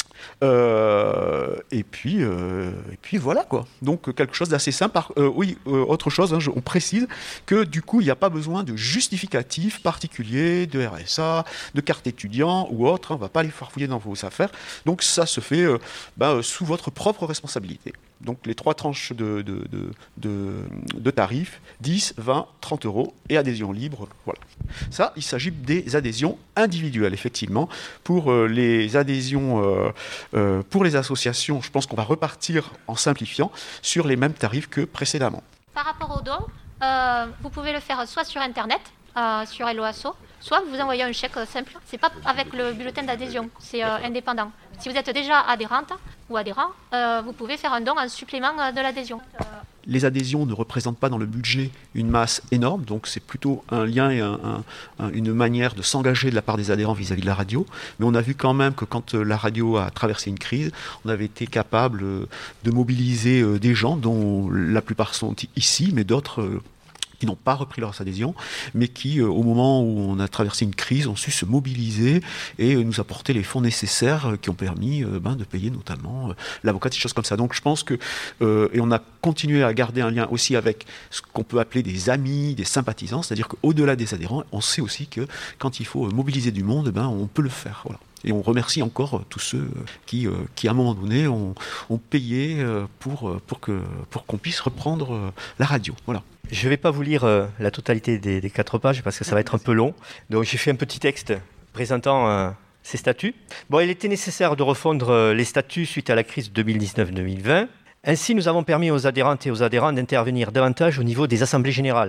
Euh, et puis, euh, et puis voilà quoi. Donc quelque chose d'assez simple. Euh, oui, euh, autre chose, hein, je, on précise que du coup il n'y a pas besoin de justificatif particulier, de R S A, de carte étudiant ou autre. Hein, on ne va pas aller farfouiller dans vos affaires. Donc ça se fait euh, ben, sous votre propre responsabilité. Donc les trois tranches de, de, de, de, de tarifs, dix, vingt, trente euros et adhésion libre. Voilà. Ça, il s'agit des adhésions individuelles, effectivement. Pour euh, les adhésions, euh, euh, pour les associations, je pense qu'on va repartir en simplifiant sur les mêmes tarifs que précédemment. Par rapport aux dons, euh, vous pouvez le faire soit sur Internet, euh, sur Hello Asso, soit vous envoyez un chèque simple. C'est pas avec le bulletin d'adhésion, c'est euh, indépendant. Si vous êtes déjà adhérente ou adhérent, euh, vous pouvez faire un don en supplément euh, de l'adhésion. Les adhésions ne représentent pas dans le budget une masse énorme, donc c'est plutôt un lien et un, un, une manière de s'engager de la part des adhérents vis-à-vis de la radio. Mais on a vu quand même que quand la radio a traversé une crise, on avait été capable de mobiliser des gens dont la plupart sont ici, mais d'autres qui n'ont pas repris leur adhésion, mais qui, euh, au moment où on a traversé une crise, ont su se mobiliser et euh, nous apporter les fonds nécessaires euh, qui ont permis euh, ben, de payer notamment euh, l'avocat, des choses comme ça. Donc je pense que, euh, et on a continué à garder un lien aussi avec ce qu'on peut appeler des amis, des sympathisants, c'est-à-dire qu'au-delà des adhérents, on sait aussi que quand il faut mobiliser du monde, ben, on peut le faire. Voilà. Et on remercie encore tous ceux qui, qui à un moment donné, ont, ont payé pour, pour, que, pour qu'on puisse reprendre la radio. Voilà. Je ne vais pas vous lire la totalité des, des quatre pages parce que ça va être un peu long. Donc j'ai fait un petit texte présentant euh, ces statuts. Bon, il était nécessaire de refondre les statuts suite à la crise deux mille dix-neuf deux mille vingt. Ainsi, nous avons permis aux adhérentes et aux adhérents d'intervenir davantage au niveau des assemblées générales,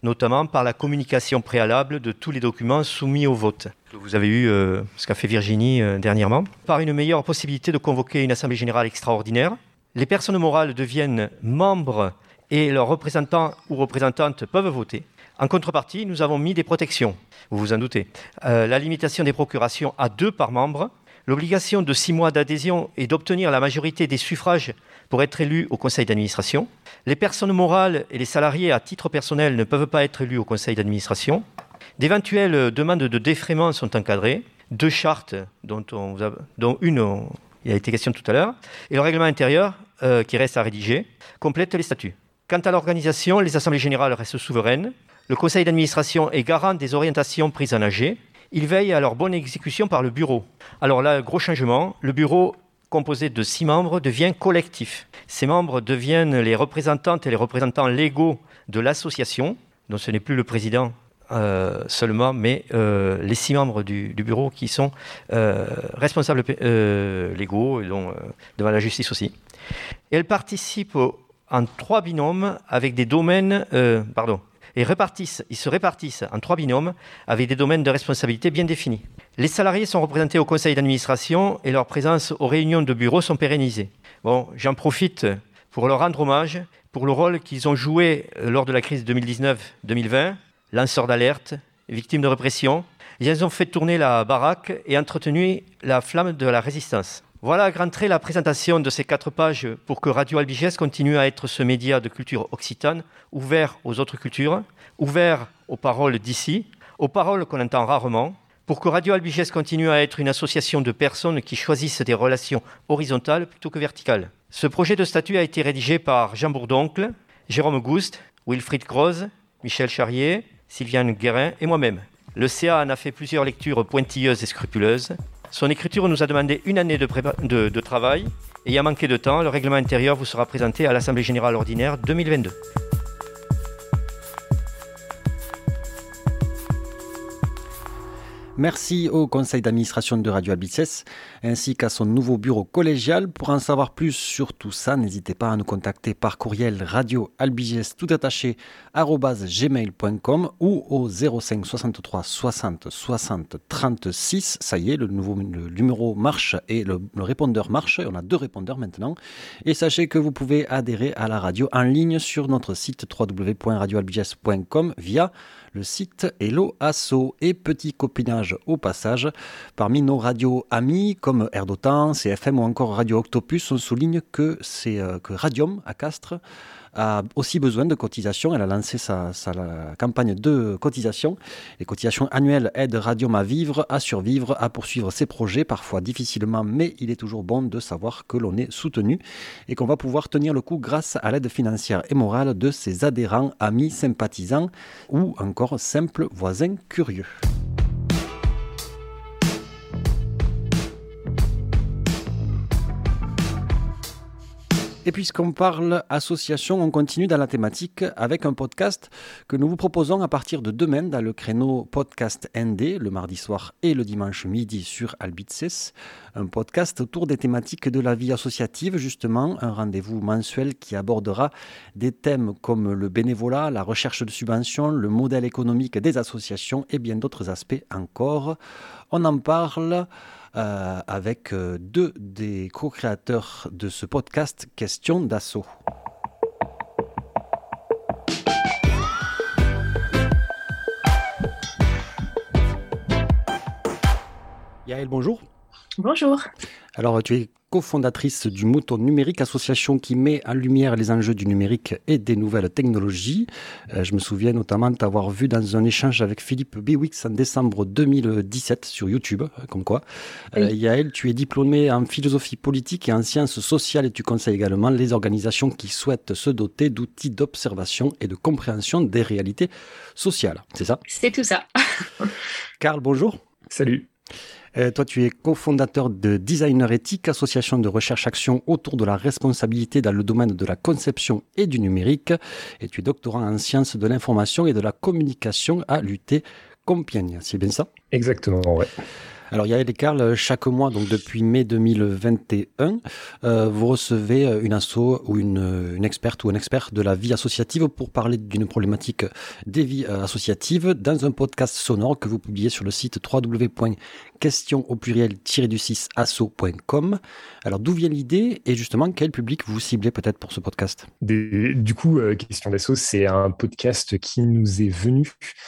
notamment par la communication préalable de tous les documents soumis au vote. Vous avez eu euh, ce qu'a fait Virginie euh, dernièrement. Par une meilleure possibilité de convoquer une assemblée générale extraordinaire, les personnes morales deviennent membres et leurs représentants ou représentantes peuvent voter. En contrepartie, nous avons mis des protections, vous vous en doutez. Euh, la limitation des procurations à deux par membre, l'obligation de six mois d'adhésion et d'obtenir la majorité des suffrages pour être élu au conseil d'administration. Les personnes morales et les salariés à titre personnel ne peuvent pas être élus au conseil d'administration. D'éventuelles demandes de défraiement sont encadrées. Deux chartes, dont, on, dont une, on, il a été question tout à l'heure, et le règlement intérieur, euh, qui reste à rédiger, complète les statuts. Quant à l'organisation, les assemblées générales restent souveraines. Le conseil d'administration est garant des orientations prises en A G. Il veille à leur bonne exécution par le bureau. Alors là, gros changement, le bureau composé de six membres devient collectif. Ces membres deviennent les représentantes et les représentants légaux de l'association, dont ce n'est plus le président euh, seulement, mais euh, les six membres du, du bureau qui sont euh, responsables euh, légaux, et dont, euh, devant la justice aussi. Et elles participent au, en trois binômes avec des domaines... Euh, pardon. Et répartissent, ils se répartissent en trois binômes avec des domaines de responsabilité bien définis. Les salariés sont représentés au conseil d'administration et leur présence aux réunions de bureau sont pérennisées. Bon, j'en profite pour leur rendre hommage pour le rôle qu'ils ont joué lors de la crise deux mille dix-neuf deux mille vingt, lanceurs d'alerte, victimes de répression. Ils ont fait tourner la baraque et entretenu la flamme de la résistance. Voilà à grands traits la présentation de ces quatre pages pour que Radio Albiges continue à être ce média de culture occitane, ouvert aux autres cultures, ouvert aux paroles d'ici, aux paroles qu'on entend rarement, pour que Radio Albiges continue à être une association de personnes qui choisissent des relations horizontales plutôt que verticales. Ce projet de statut a été rédigé par Jean Bourdoncle, Jérôme Goust, Wilfried Groz, Michel Charrier, Sylviane Guérin et moi-même. Le C A en a fait plusieurs lectures pointilleuses et scrupuleuses. Son écriture nous a demandé une année de, prépa- de, de travail. Ayant manqué de temps, le règlement intérieur vous sera présenté à l'Assemblée générale ordinaire deux mille vingt-deux. Merci au conseil d'administration de Radio Albiges ainsi qu'à son nouveau bureau collégial. Pour en savoir plus sur tout ça, n'hésitez pas à nous contacter par courriel radioalbiges tout attaché arobase gmail point com ou au zéro cinq soixante-trois soixante soixante trente-six. Ça y est, le nouveau le numéro marche et le, le répondeur marche. On a deux répondeurs maintenant. Et sachez que vous pouvez adhérer à la radio en ligne sur notre site w w w point radio albiges point com via le site Hello Asso. Et petit copinage au passage, parmi nos radios amis comme Air d'Otan, C F M ou encore Radio Octopus, on souligne que, c'est, euh, que Radium à Castres a aussi besoin de cotisations. Elle a lancé sa, sa campagne de cotisation. Les cotisations annuelles aident Radium à vivre, à survivre, à poursuivre ses projets, parfois difficilement, mais il est toujours bon de savoir que l'on est soutenu et qu'on va pouvoir tenir le coup grâce à l'aide financière et morale de ses adhérents, amis, sympathisants ou encore simples voisins curieux. Et puisqu'on parle association, on continue dans la thématique avec un podcast que nous vous proposons à partir de demain dans le créneau Podcast N D, le mardi soir et le dimanche midi sur Albices. Un podcast autour des thématiques de la vie associative, justement, un rendez-vous mensuel qui abordera des thèmes comme le bénévolat, la recherche de subventions, le modèle économique des associations et bien d'autres aspects encore. On en parle Euh, avec euh, deux des co-créateurs de ce podcast, Question d'Asso. Yael, bonjour. Bonjour. Alors, tu es cofondatrice du Mouton Numérique, association qui met en lumière les enjeux du numérique et des nouvelles technologies. Euh, je me souviens notamment de t'avoir vu dans un échange avec Philippe Biwix en décembre deux mille dix-sept sur YouTube, comme quoi. Euh, oui. Yael, tu es diplômée en philosophie politique et en sciences sociales et tu conseilles également les organisations qui souhaitent se doter d'outils d'observation et de compréhension des réalités sociales. C'est ça ? C'est tout ça. Karl, bonjour. Salut. Euh, toi, tu es cofondateur de Designer Éthique, association de recherche-action autour de la responsabilité dans le domaine de la conception et du numérique. Et tu es doctorant en sciences de l'information et de la communication à l'U T Compiègne. C'est bien ça ? Exactement, ouais. Alors Yael et Karl, chaque mois, donc depuis mai deux mille vingt et un, euh, vous recevez une asso ou une, une experte ou un expert de la vie associative pour parler d'une problématique des vies associatives dans un podcast sonore que vous publiez sur le site w w w point question au pluriel du six asso point com. Alors d'où vient l'idée et justement quel public vous ciblez peut-être pour ce podcast? Des, Du coup, euh, Question d'Asso, c'est un podcast qui nous est venu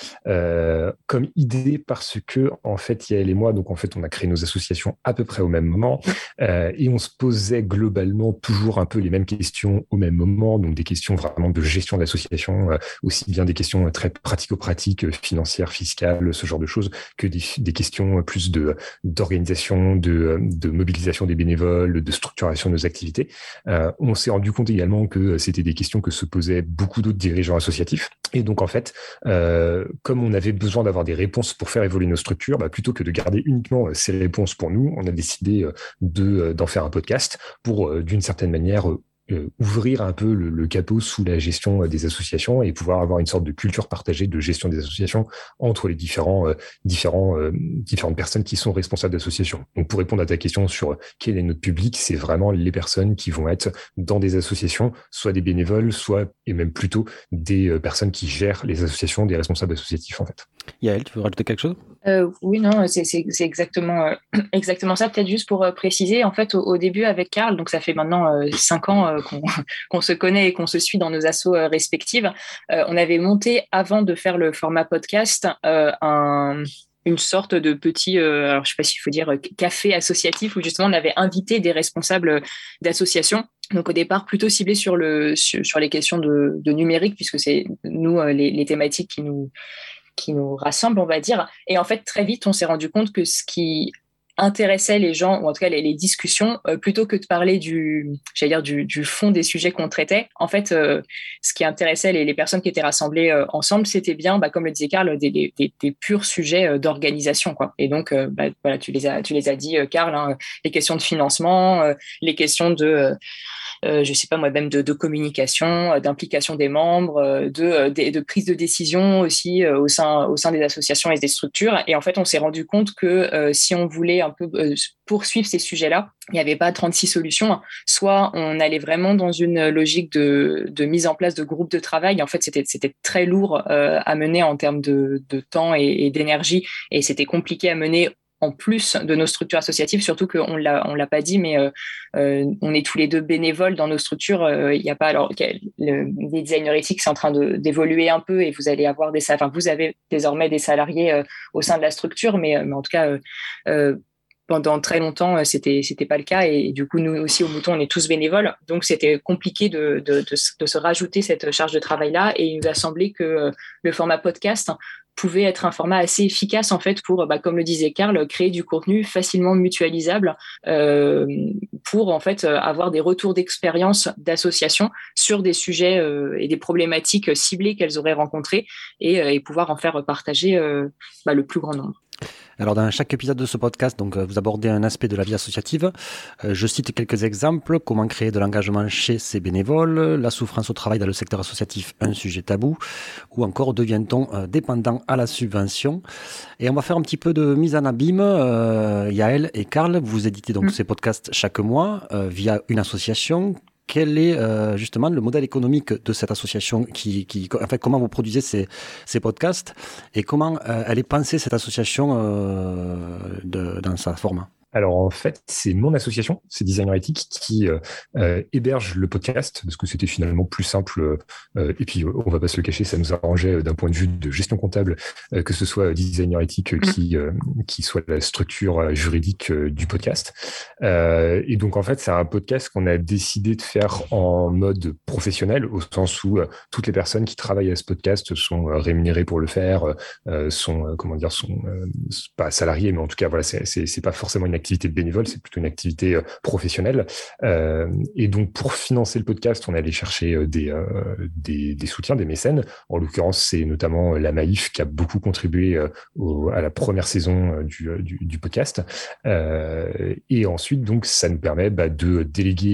euh, comme idée parce que en fait Yael et moi, donc en fait on a créé nos associations à peu près au même moment euh, et on se posait globalement toujours un peu les mêmes questions au même moment, donc des questions vraiment de gestion d'association, euh, aussi bien des questions très pratico-pratiques, financières, fiscales, ce genre de choses, que des, des questions plus de d'organisation, de, de mobilisation des bénévoles, de structuration de nos activités. Euh, on s'est rendu compte également que c'était des questions que se posaient beaucoup d'autres dirigeants associatifs. Et donc, en fait, euh, comme on avait besoin d'avoir des réponses pour faire évoluer nos structures, bah, plutôt que de garder uniquement ces réponses pour nous, on a décidé de, d'en faire un podcast pour, d'une certaine manière, Euh, ouvrir un peu le, le capot sous la gestion euh, des associations et pouvoir avoir une sorte de culture partagée de gestion des associations entre les différents, euh, différents, euh, différentes personnes qui sont responsables d'associations. Donc, pour répondre à ta question sur quel est notre public, c'est vraiment les personnes qui vont être dans des associations, soit des bénévoles, soit, et même plutôt, des euh, personnes qui gèrent les associations, des responsables associatifs, en fait. Yael, tu veux rajouter quelque chose? euh, Oui, non, c'est, c'est, c'est exactement, euh, exactement ça. Peut-être juste pour euh, préciser, en fait, au, au début avec Karl, donc ça fait maintenant euh, cinq ans euh, qu'on, qu'on se connaît et qu'on se suit dans nos assos euh, respectives, euh, on avait monté, avant de faire le format podcast, euh, un... une sorte de petit, euh, alors je sais pas s'il faut dire café associatif, où justement on avait invité des responsables d'associations. Donc au départ plutôt ciblé sur le sur, sur les questions de, de numérique, puisque c'est nous euh, les, les thématiques qui nous qui nous rassemblent, on va dire. Et en fait très vite on s'est rendu compte que ce qui intéressait les gens, ou en tout cas les, les discussions, euh, plutôt que de parler du, j'allais dire du, du fond des sujets qu'on traitait. En fait, euh, ce qui intéressait les, les personnes qui étaient rassemblées euh, ensemble, c'était bien, bah, comme le disait Karl, des, des, des, des purs sujets euh, d'organisation, quoi. Et donc, euh, bah, voilà, tu les as, tu les as dit, euh, Karl, hein, les questions de financement, euh, les questions de euh, Euh, je sais pas moi, même de, de communication, euh, d'implication des membres, euh, de, euh, de, de prise de décision aussi euh, au sein, au sein des associations et des structures. Et en fait, on s'est rendu compte que euh, si on voulait un peu euh, poursuivre ces sujets-là, il n'y avait pas trente-six solutions. Soit on allait vraiment dans une logique de, de mise en place de groupes de travail. En fait, c'était, c'était très lourd euh, à mener en termes de, de temps et, et d'énergie, et c'était compliqué à mener en plus de nos structures associatives, surtout qu'on l'a, on l'a pas dit, mais euh, euh, on est tous les deux bénévoles dans nos structures. Il euh, y a pas, alors, le, les designers éthiques, c'est en train de, d'évoluer un peu, et vous allez avoir des, enfin, vous avez désormais des salariés euh, au sein de la structure, mais, mais en tout cas, euh, euh, pendant très longtemps, c'était, c'était pas le cas, et du coup, nous aussi au Mouton, on est tous bénévoles, donc c'était compliqué de, de, de, de se rajouter cette charge de travail-là, et il nous a semblé que euh, le format podcast pouvait être un format assez efficace en fait pour, bah, comme le disait Karl, créer du contenu facilement mutualisable euh, pour en fait avoir des retours d'expérience d'associations sur des sujets euh, et des problématiques ciblées qu'elles auraient rencontrées, et, euh, et pouvoir en faire partager euh, bah, le plus grand nombre. Alors dans chaque épisode de ce podcast, donc, vous abordez un aspect de la vie associative. Euh, je cite quelques exemples: comment créer de l'engagement chez ses bénévoles, la souffrance au travail dans le secteur associatif, un sujet tabou, ou encore devient-on euh, dépendant à la subvention. Et on va faire un petit peu de mise en abîme. Euh, Yael et Karl, vous éditez donc mmh. ces podcasts chaque mois euh, via une association. Quel est euh, justement le modèle économique de cette association qui, qui, en fait, comment vous produisez ces, ces podcasts, et comment euh, elle est pensée cette association euh, de, dans sa forme? Alors en fait, c'est mon association, c'est Designers Éthiques, qui euh, euh, héberge le podcast, parce que c'était finalement plus simple, euh, et puis on va pas se le cacher, ça nous arrangeait d'un point de vue de gestion comptable, euh, que ce soit Designers Éthiques qui, euh, qui soit la structure juridique euh, du podcast. Euh, et donc en fait, c'est un podcast qu'on a décidé de faire en mode professionnel, au sens où euh, toutes les personnes qui travaillent à ce podcast sont euh, rémunérées pour le faire, euh, sont, euh, comment dire, sont euh, pas salariées, mais en tout cas, voilà, c'est, c'est, c'est pas forcément une activité de bénévole, c'est plutôt une activité euh, professionnelle. Euh, et donc, pour financer le podcast, on allait chercher euh, des, euh, des, des soutiens, des mécènes. En l'occurrence, c'est notamment la Maïf qui a beaucoup contribué euh, au, à la première saison euh, du, du, du podcast. Euh, et ensuite, donc, ça nous permet bah, de déléguer euh,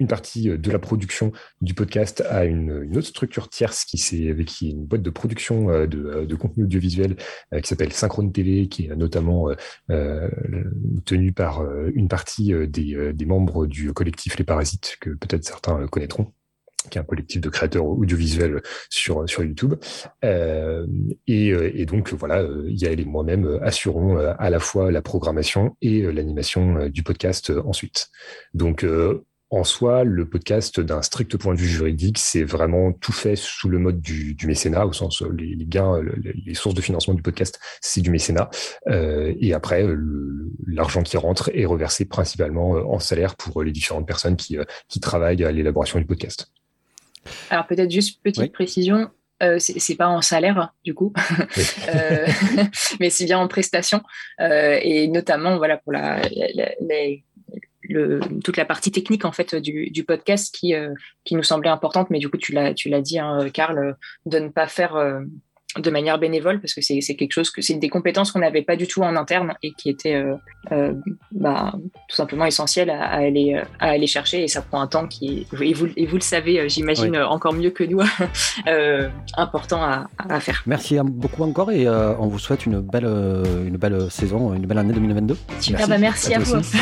une partie de la production du podcast à une, une autre structure tierce qui, c'est, qui est une boîte de production de, de contenu audiovisuel qui s'appelle Synchrone T V, qui est notamment euh, tenue par une partie des, des membres du collectif Les Parasites, que peut-être certains connaîtront, qui est un collectif de créateurs audiovisuels sur, sur YouTube. Euh, et, et donc, voilà, Yael et moi-même assurons à la fois la programmation et l'animation du podcast ensuite. Donc, euh, en soi, le podcast, d'un strict point de vue juridique, c'est vraiment tout fait sous le mode du, du mécénat, au sens les, les gains, les, les sources de financement du podcast, c'est du mécénat. Euh, et après, le, l'argent qui rentre est reversé principalement en salaire pour les différentes personnes qui, qui travaillent à l'élaboration du podcast. Alors peut-être juste petite oui. précision, euh, c'est, c'est pas en salaire du coup, oui. euh, mais c'est bien en prestation euh, et notamment voilà pour la, la, la Le, toute la partie technique en fait du, du podcast qui euh, qui nous semblait importante, mais du coup tu l'as tu l'as dit, hein, Karl, de ne pas faire euh, de manière bénévole parce que c'est c'est quelque chose que c'est des compétences qu'on n'avait pas du tout en interne et qui étaient euh, euh, bah, tout simplement essentielles à, à aller à aller chercher, et ça prend un temps qui est, et vous et vous le savez, j'imagine oui. encore mieux que nous, euh, important à, à faire. Merci beaucoup encore et euh, on vous souhaite une belle une belle saison, une belle année deux mille vingt-deux. Super, merci, bah merci à, à vous. Aussi.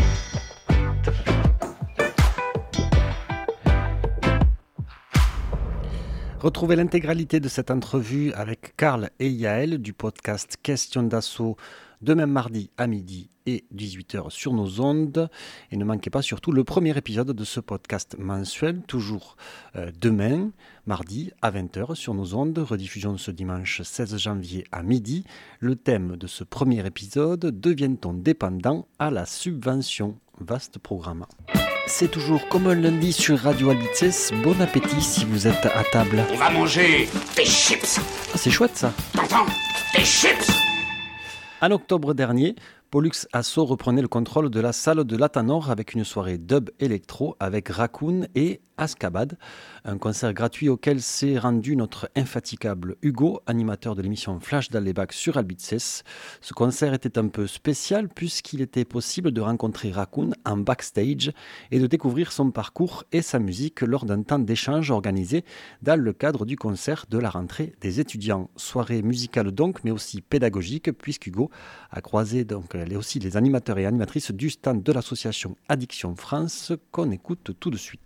Retrouvez l'intégralité de cette entrevue avec Karl et Yael du podcast Question d'assaut demain mardi à midi et dix-huit heures sur nos ondes. Et ne manquez pas surtout le premier épisode de ce podcast mensuel, toujours euh, demain, mardi à vingt heures sur nos ondes. Rediffusion ce dimanche seize janvier à midi. Le thème de ce premier épisode, devient-on dépendant à la subvention? Vaste programme. C'est toujours comme un lundi sur Radio Albices. Bon appétit si vous êtes à table. On va manger des chips. Ah, c'est chouette ça. T'entends? Des chips. En octobre dernier, Pollux Asso reprenait le contrôle de la salle de l'Atanor avec une soirée dub électro avec Raccoon et Ascabad, un concert gratuit auquel s'est rendu notre infatigable Hugo, animateur de l'émission Flash d'Allebac sur Albices. Ce concert était un peu spécial puisqu'il était possible de rencontrer Raccoon en backstage et de découvrir son parcours et sa musique lors d'un temps d'échange organisé dans le cadre du concert de la rentrée des étudiants. Soirée musicale donc, mais aussi pédagogique, puisqu'Hugo a croisé donc aussi les animateurs et animatrices du stand de l'association Addiction France, qu'on écoute tout de suite.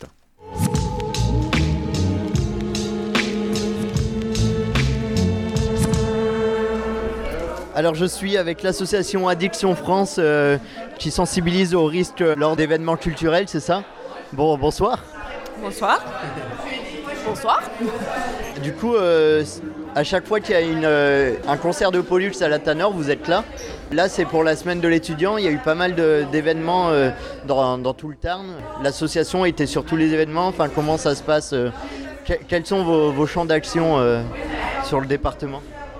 Alors je suis avec l'association Addiction France euh, qui sensibilise aux risques lors d'événements culturels, c'est ça? Bon, bonsoir. Bonsoir. Bonsoir. Du coup, euh, à chaque fois qu'il y a une, euh, un concert de Pollux à la Tanor, vous êtes là. Là, c'est pour la semaine de l'étudiant. Il y a eu pas mal de, d'événements euh, dans, dans tout le Tarn. L'association était sur tous les événements. Enfin, comment ça se passe euh, que, Quels sont vos, vos champs d'action euh, sur le département?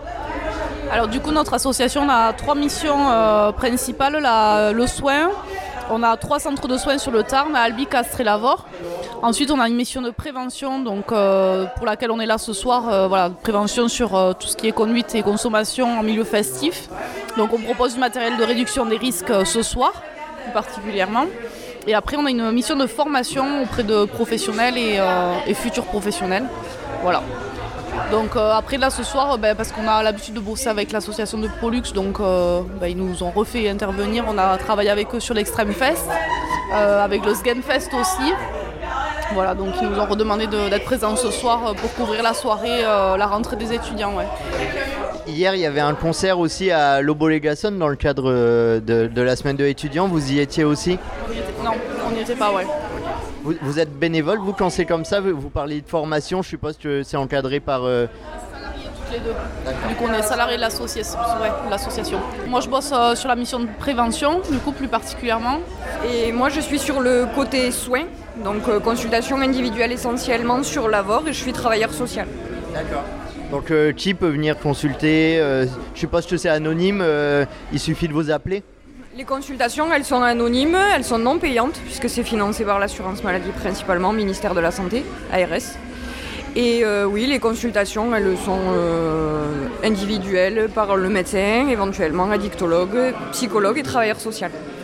Alors du coup, notre association a trois missions euh, principales. La, le soin. On a trois centres de soins sur le Tarn, à Albi, Castres et Lavore. Ensuite, on a une mission de prévention, donc euh, pour laquelle on est là ce soir. Euh, voilà, prévention sur euh, tout ce qui est conduite et consommation en milieu festif. Donc, on propose du matériel de réduction des risques euh, ce soir, plus particulièrement. Et après, on a une mission de formation auprès de professionnels et, euh, et futurs professionnels. Voilà. Donc euh, après là ce soir, ben, parce qu'on a l'habitude de bosser avec l'association de Pollux, donc euh, ben, ils nous ont refait intervenir. On a travaillé avec eux sur l'Extreme Fest, euh, avec le Sgenfest aussi. Voilà, donc ils nous ont redemandé de, d'être présents ce soir pour couvrir la soirée, euh, la rentrée des étudiants. Ouais. Hier, il y avait un concert aussi à Lobo-Legasson dans le cadre de, de la semaine de l'étudiant. Vous y étiez aussi? on y était, Non, on n'y était pas, ouais. Vous, vous êtes bénévole, vous, quand c'est comme ça, vous, vous parlez de formation, je suppose que c'est encadré par... Euh... Toutes les deux. D'accord. Du coup, on est salariés de l'association. Ouais, l'association. Moi, je bosse euh, sur la mission de prévention, du coup, plus particulièrement. Et moi, je suis sur le côté soins, donc euh, consultation individuelle essentiellement sur Lavore, et je suis travailleur social. D'accord. Donc, euh, qui peut venir consulter euh, je suppose que c'est anonyme, euh, il suffit de vous appeler? Les consultations, elles sont anonymes, elles sont non payantes, puisque c'est financé par l'assurance maladie principalement, ministère de la Santé, A R S. Et euh, oui, les consultations, elles sont euh, individuelles par le médecin, éventuellement addictologue, psychologue et travailleur social.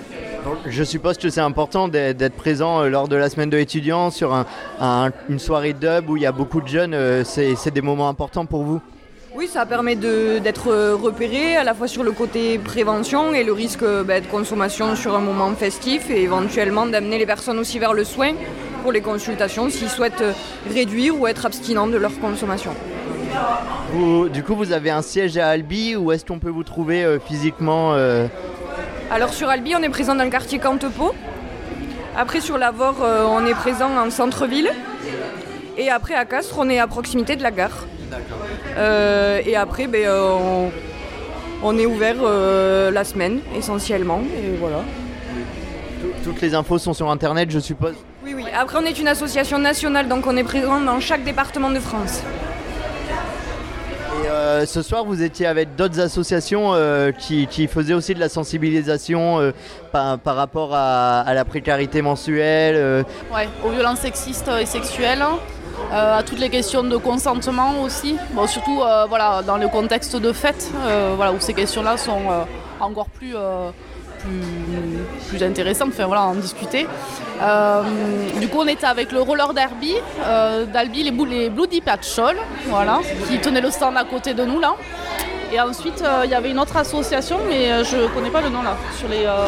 Donc, je suppose que c'est important d'être présent lors de la semaine de l'étudiant sur un, un, une soirée dub où il y a beaucoup de jeunes. C'est des moments importants pour vous? Oui, ça permet d'être repéré à la fois sur le côté prévention et le risque bah, de consommation sur un moment festif et éventuellement d'amener les personnes aussi vers le soin pour les consultations s'ils souhaitent réduire ou être abstinents de leur consommation. Vous, du coup, vous avez un siège à Albi, où est-ce qu'on peut vous trouver euh, physiquement euh... Alors sur Albi, on est présent dans le quartier Cantepeau. Après sur Lavore, euh, on est présent en centre-ville. Et après à Castres, on est à proximité de la gare. Euh, et après, ben, euh, on, on est ouvert euh, la semaine essentiellement. Et voilà. Toutes les infos sont sur Internet, je suppose? Oui, oui. Après, on est une association nationale, donc on est présent dans chaque département de France. Et euh, ce soir, vous étiez avec d'autres associations euh, qui, qui faisaient aussi de la sensibilisation euh, par, par rapport à, à la précarité mensuelle. Euh... Ouais, aux violences sexistes et sexuelles, euh, à toutes les questions de consentement aussi. Bon, surtout euh, voilà, dans le contexte de fête, euh, voilà, où ces questions-là sont euh, encore plus, euh, plus, plus intéressantes, enfin voilà, en discuter. Euh, du coup, on était avec le roller derby euh, d'Albi, les, les Bloody Patrol, voilà, qui tenaient le stand à côté de nous là. Et ensuite, il euh, y avait une autre association, mais euh, je ne connais pas le nom là, sur les, euh,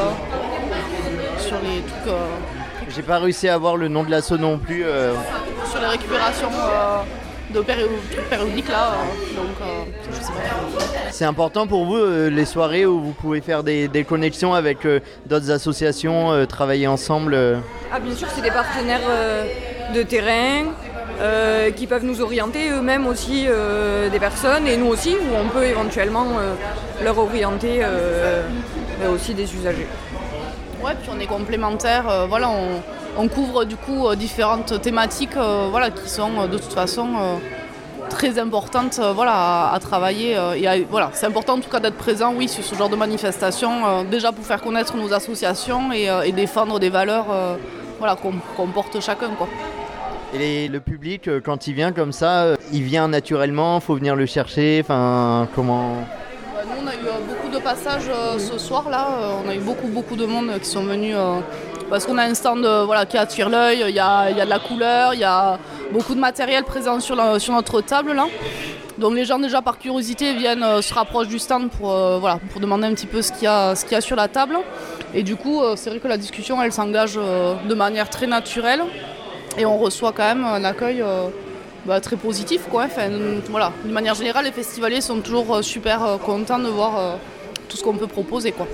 sur les trucs. Euh, J'ai pas réussi à avoir le nom de l'asso non plus. Euh... Sur les récupérations euh, de péri trucs périodiques là, euh, donc euh, je sais pas. C'est important pour vous euh, les soirées où vous pouvez faire des, des connexions avec euh, d'autres associations, euh, travailler ensemble euh... Ah bien sûr, c'est des partenaires euh, de terrain euh, qui peuvent nous orienter eux-mêmes aussi euh, des personnes et nous aussi où on peut éventuellement euh, leur orienter euh, mais aussi des usagers. Ouais, puis on est complémentaires, euh, voilà, on, on couvre du coup euh, différentes thématiques euh, voilà, qui sont euh, de toute façon euh, très importantes euh, voilà, à, à travailler. Euh, et à, voilà, c'est important en tout cas d'être présent oui, sur ce genre de manifestation, euh, déjà pour faire connaître nos associations et, euh, et défendre des valeurs euh, voilà, qu'on qu'on porte chacun, quoi. Et les, le public, euh, quand il vient comme ça, euh, il vient naturellement, il faut venir le chercher, enfin comment... Nous, on a eu euh, beaucoup de passages euh, ce soir là, euh, on a eu beaucoup beaucoup de monde qui sont venus euh, parce qu'on a un stand euh, voilà, qui attire l'œil, il y a, y a de la couleur, il y a beaucoup de matériel présent sur, la, sur notre table là. Donc les gens déjà par curiosité viennent euh, se rapprochent du stand pour, euh, voilà, pour demander un petit peu ce qu'il y a, ce qu'il y a sur la table. Et du coup euh, c'est vrai que la discussion elle s'engage euh, de manière très naturelle et on reçoit quand même un accueil euh, Bah, très positif quoi. Enfin, voilà. De manière générale, les festivaliers sont toujours euh, super euh, contents de voir euh, tout ce qu'on peut proposer quoi.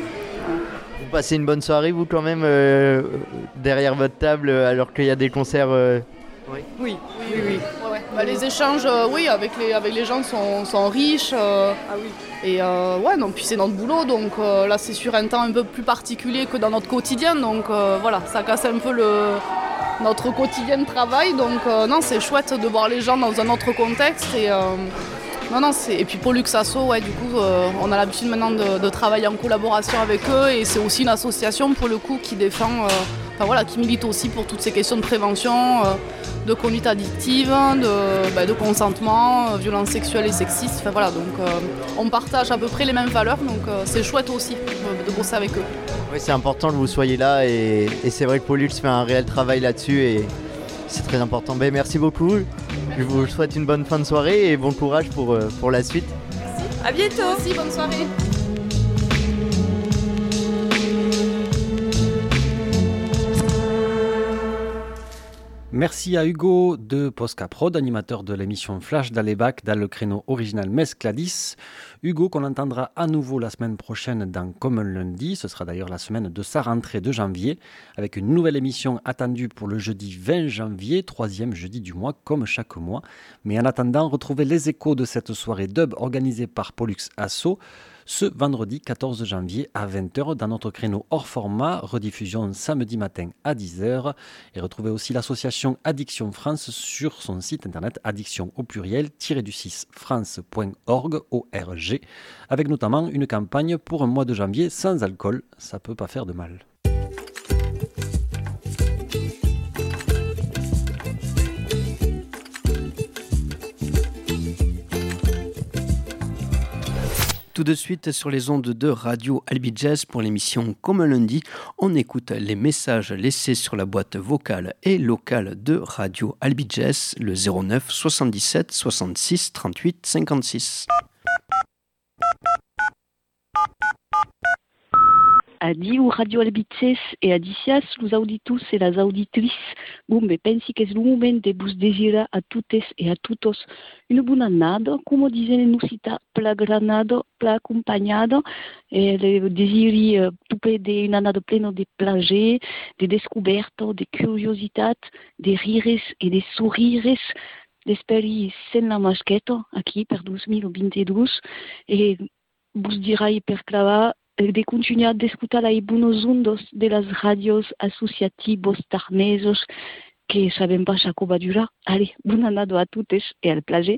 Vous passez une bonne soirée vous quand même euh, derrière votre table alors qu'il y a des concerts euh... Oui, oui, oui. oui. Ouais, ouais. Bah, les échanges, euh, oui, avec les avec les gens sont, sont riches. Euh, ah oui. Et euh, ouais, donc puis c'est notre boulot, donc euh, là c'est sur un temps un peu plus particulier que dans notre quotidien, donc euh, voilà, ça casse un peu le notre quotidien de travail, donc euh, non, c'est chouette de voir les gens dans un autre contexte et euh, non, non, c'est et puis Pollux Asso, ouais, du coup, euh, on a l'habitude maintenant de, de travailler en collaboration avec eux et c'est aussi une association pour le coup qui défend, euh, enfin voilà, qui milite aussi pour toutes ces questions de prévention, euh, de conduite addictive, de, bah, de consentement, euh, violences sexuelles et sexistes, enfin voilà, donc euh, on partage à peu près les mêmes valeurs, donc euh, c'est chouette aussi de, de bosser avec eux. Oui, c'est important que vous soyez là et, et c'est vrai que Pollux fait un réel travail là-dessus et c'est très important. Ben, merci beaucoup. Je vous souhaite une bonne fin de soirée et bon courage pour, pour la suite. Merci. À bientôt. Merci, bonne soirée. Merci à Hugo de Poscaprod, animateur de l'émission Flash d'Alébac dans le créneau original Mescladis. Hugo qu'on entendra à nouveau la semaine prochaine dans Comme un lundi. Ce sera d'ailleurs la semaine de sa rentrée de janvier avec une nouvelle émission attendue pour le jeudi vingt janvier, troisième jeudi du mois comme chaque mois. Mais en attendant, retrouvez les échos de cette soirée dub organisée par Pollux Asso ce vendredi quatorze janvier à vingt heures dans notre créneau hors format, rediffusion samedi matin à dix heures. Et retrouvez aussi l'association Addiction France sur son site internet addiction au pluriel du six france point org, O R G, avec notamment une campagne pour un mois de janvier sans alcool. Ça peut pas faire de mal. Tout de suite sur les ondes de Radio Albi Jazz pour l'émission Comme un lundi, on écoute les messages laissés sur la boîte vocale et locale de Radio Albi Jazz, le zéro neuf soixante-dix-sept soixante-six trente-huit cinquante-six. Adiu Radio Albitzes e adicias los auditus e las auditrices. Bumbe, pensi que es el moment de vos desira a tutes e a tutos una buona annada, come dice Nusita, pla granado, pla accompagnado, e le desiri uh, tupe de un annada pleno de plager, de descoberto, de curiositat, de rires e de sourires, d'esperi sen la masqueta, aquí per dos mil vintidós, e vos dirai per clavar de continuar a escutar aí buenos ondos de las radios asociativos tarnesos que sabem pas a como va durar. Allez, bon annado a totes e al plager.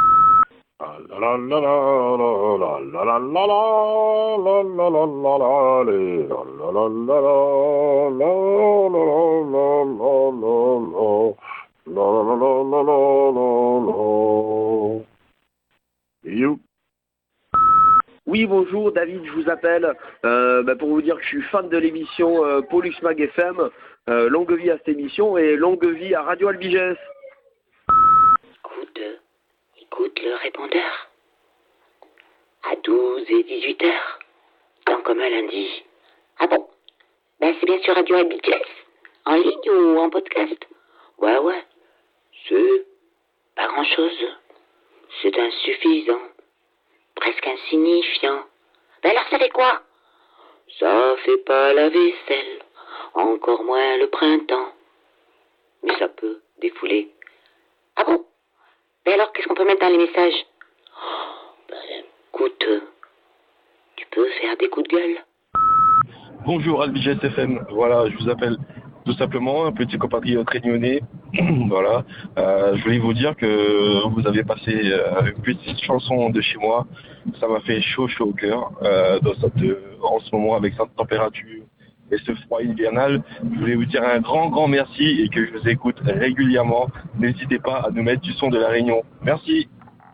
You. Oui, bonjour, David, je vous appelle euh, bah, pour vous dire que je suis fan de l'émission euh, Pollux Mag F M. Euh, longue vie à cette émission et longue vie à Radio Albi Jazz. Écoute, écoute le répondeur. À douze et dix-huit heures, temps comme un lundi. Ah bon? Ben c'est bien sur Radio Albi Jazz. En ligne ou en podcast? Ouais, ouais. C'est pas grand-chose. C'est insuffisant. Presque insignifiant. Ben alors ça fait quoi? Ça fait pas la vaisselle, encore moins le printemps. Mais ça peut défouler. Ah bon? Ben alors qu'est-ce qu'on peut mettre dans les messages? Ben écoute, tu peux faire des coups de gueule. Bonjour Albi Jazz F M, voilà, je vous appelle tout simplement un petit compatriote réunionnais. Voilà, euh, je voulais vous dire que vous avez passé euh, une petite chanson de chez moi. Ça m'a fait chaud chaud au cœur euh, dans cette, en ce moment avec cette température et ce froid hivernal. Je voulais vous dire un grand grand merci et que je vous écoute régulièrement. N'hésitez pas à nous mettre du son de la Réunion. Merci.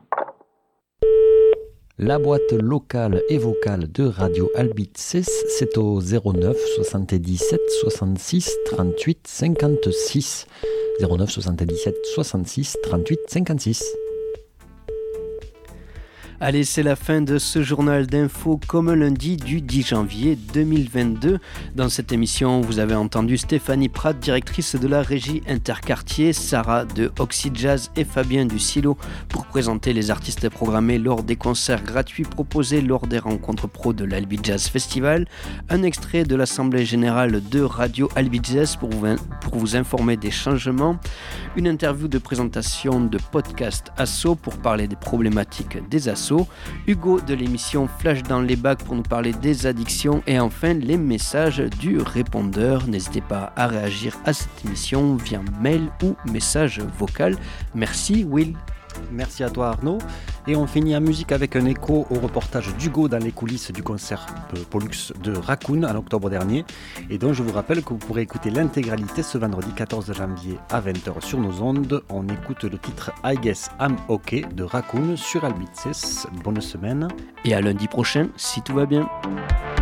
La boîte locale et vocale de Radio Albitzes, c'est au zéro neuf soixante-dix-sept soixante-six trente-huit cinquante-six. zéro neuf soixante-dix-sept soixante-six trente-huit cinquante-six. Allez, c'est la fin de ce journal d'info comme lundi du dix janvier deux mille vingt-deux. Dans cette émission, vous avez entendu Stéphanie Prat, directrice de la régie Interquartier, Sarah de Oxyjazz et Fabien du Silo pour présenter les artistes programmés lors des concerts gratuits proposés lors des rencontres pro de l'Albi Jazz Festival. Un extrait de l'Assemblée Générale de Radio Albi Jazz pour vous, pour vous informer des changements. Une interview de présentation de podcast Asso pour parler des problématiques des assos. Hugo de l'émission Flash dans les bacs pour nous parler des addictions et enfin les messages du répondeur. N'hésitez pas à réagir à cette émission via mail ou message vocal. Merci Will. Merci à toi Arnaud. Et on finit en musique avec un écho au reportage d'Hugo dans les coulisses du concert Pollux de Raccoon en octobre dernier. Et donc je vous rappelle que vous pourrez écouter l'intégralité ce vendredi quatorze janvier à vingt heures sur nos ondes. On écoute le titre I Guess I'm OK de Raccoon sur Albitzes. Bonne semaine. Et à lundi prochain si tout va bien.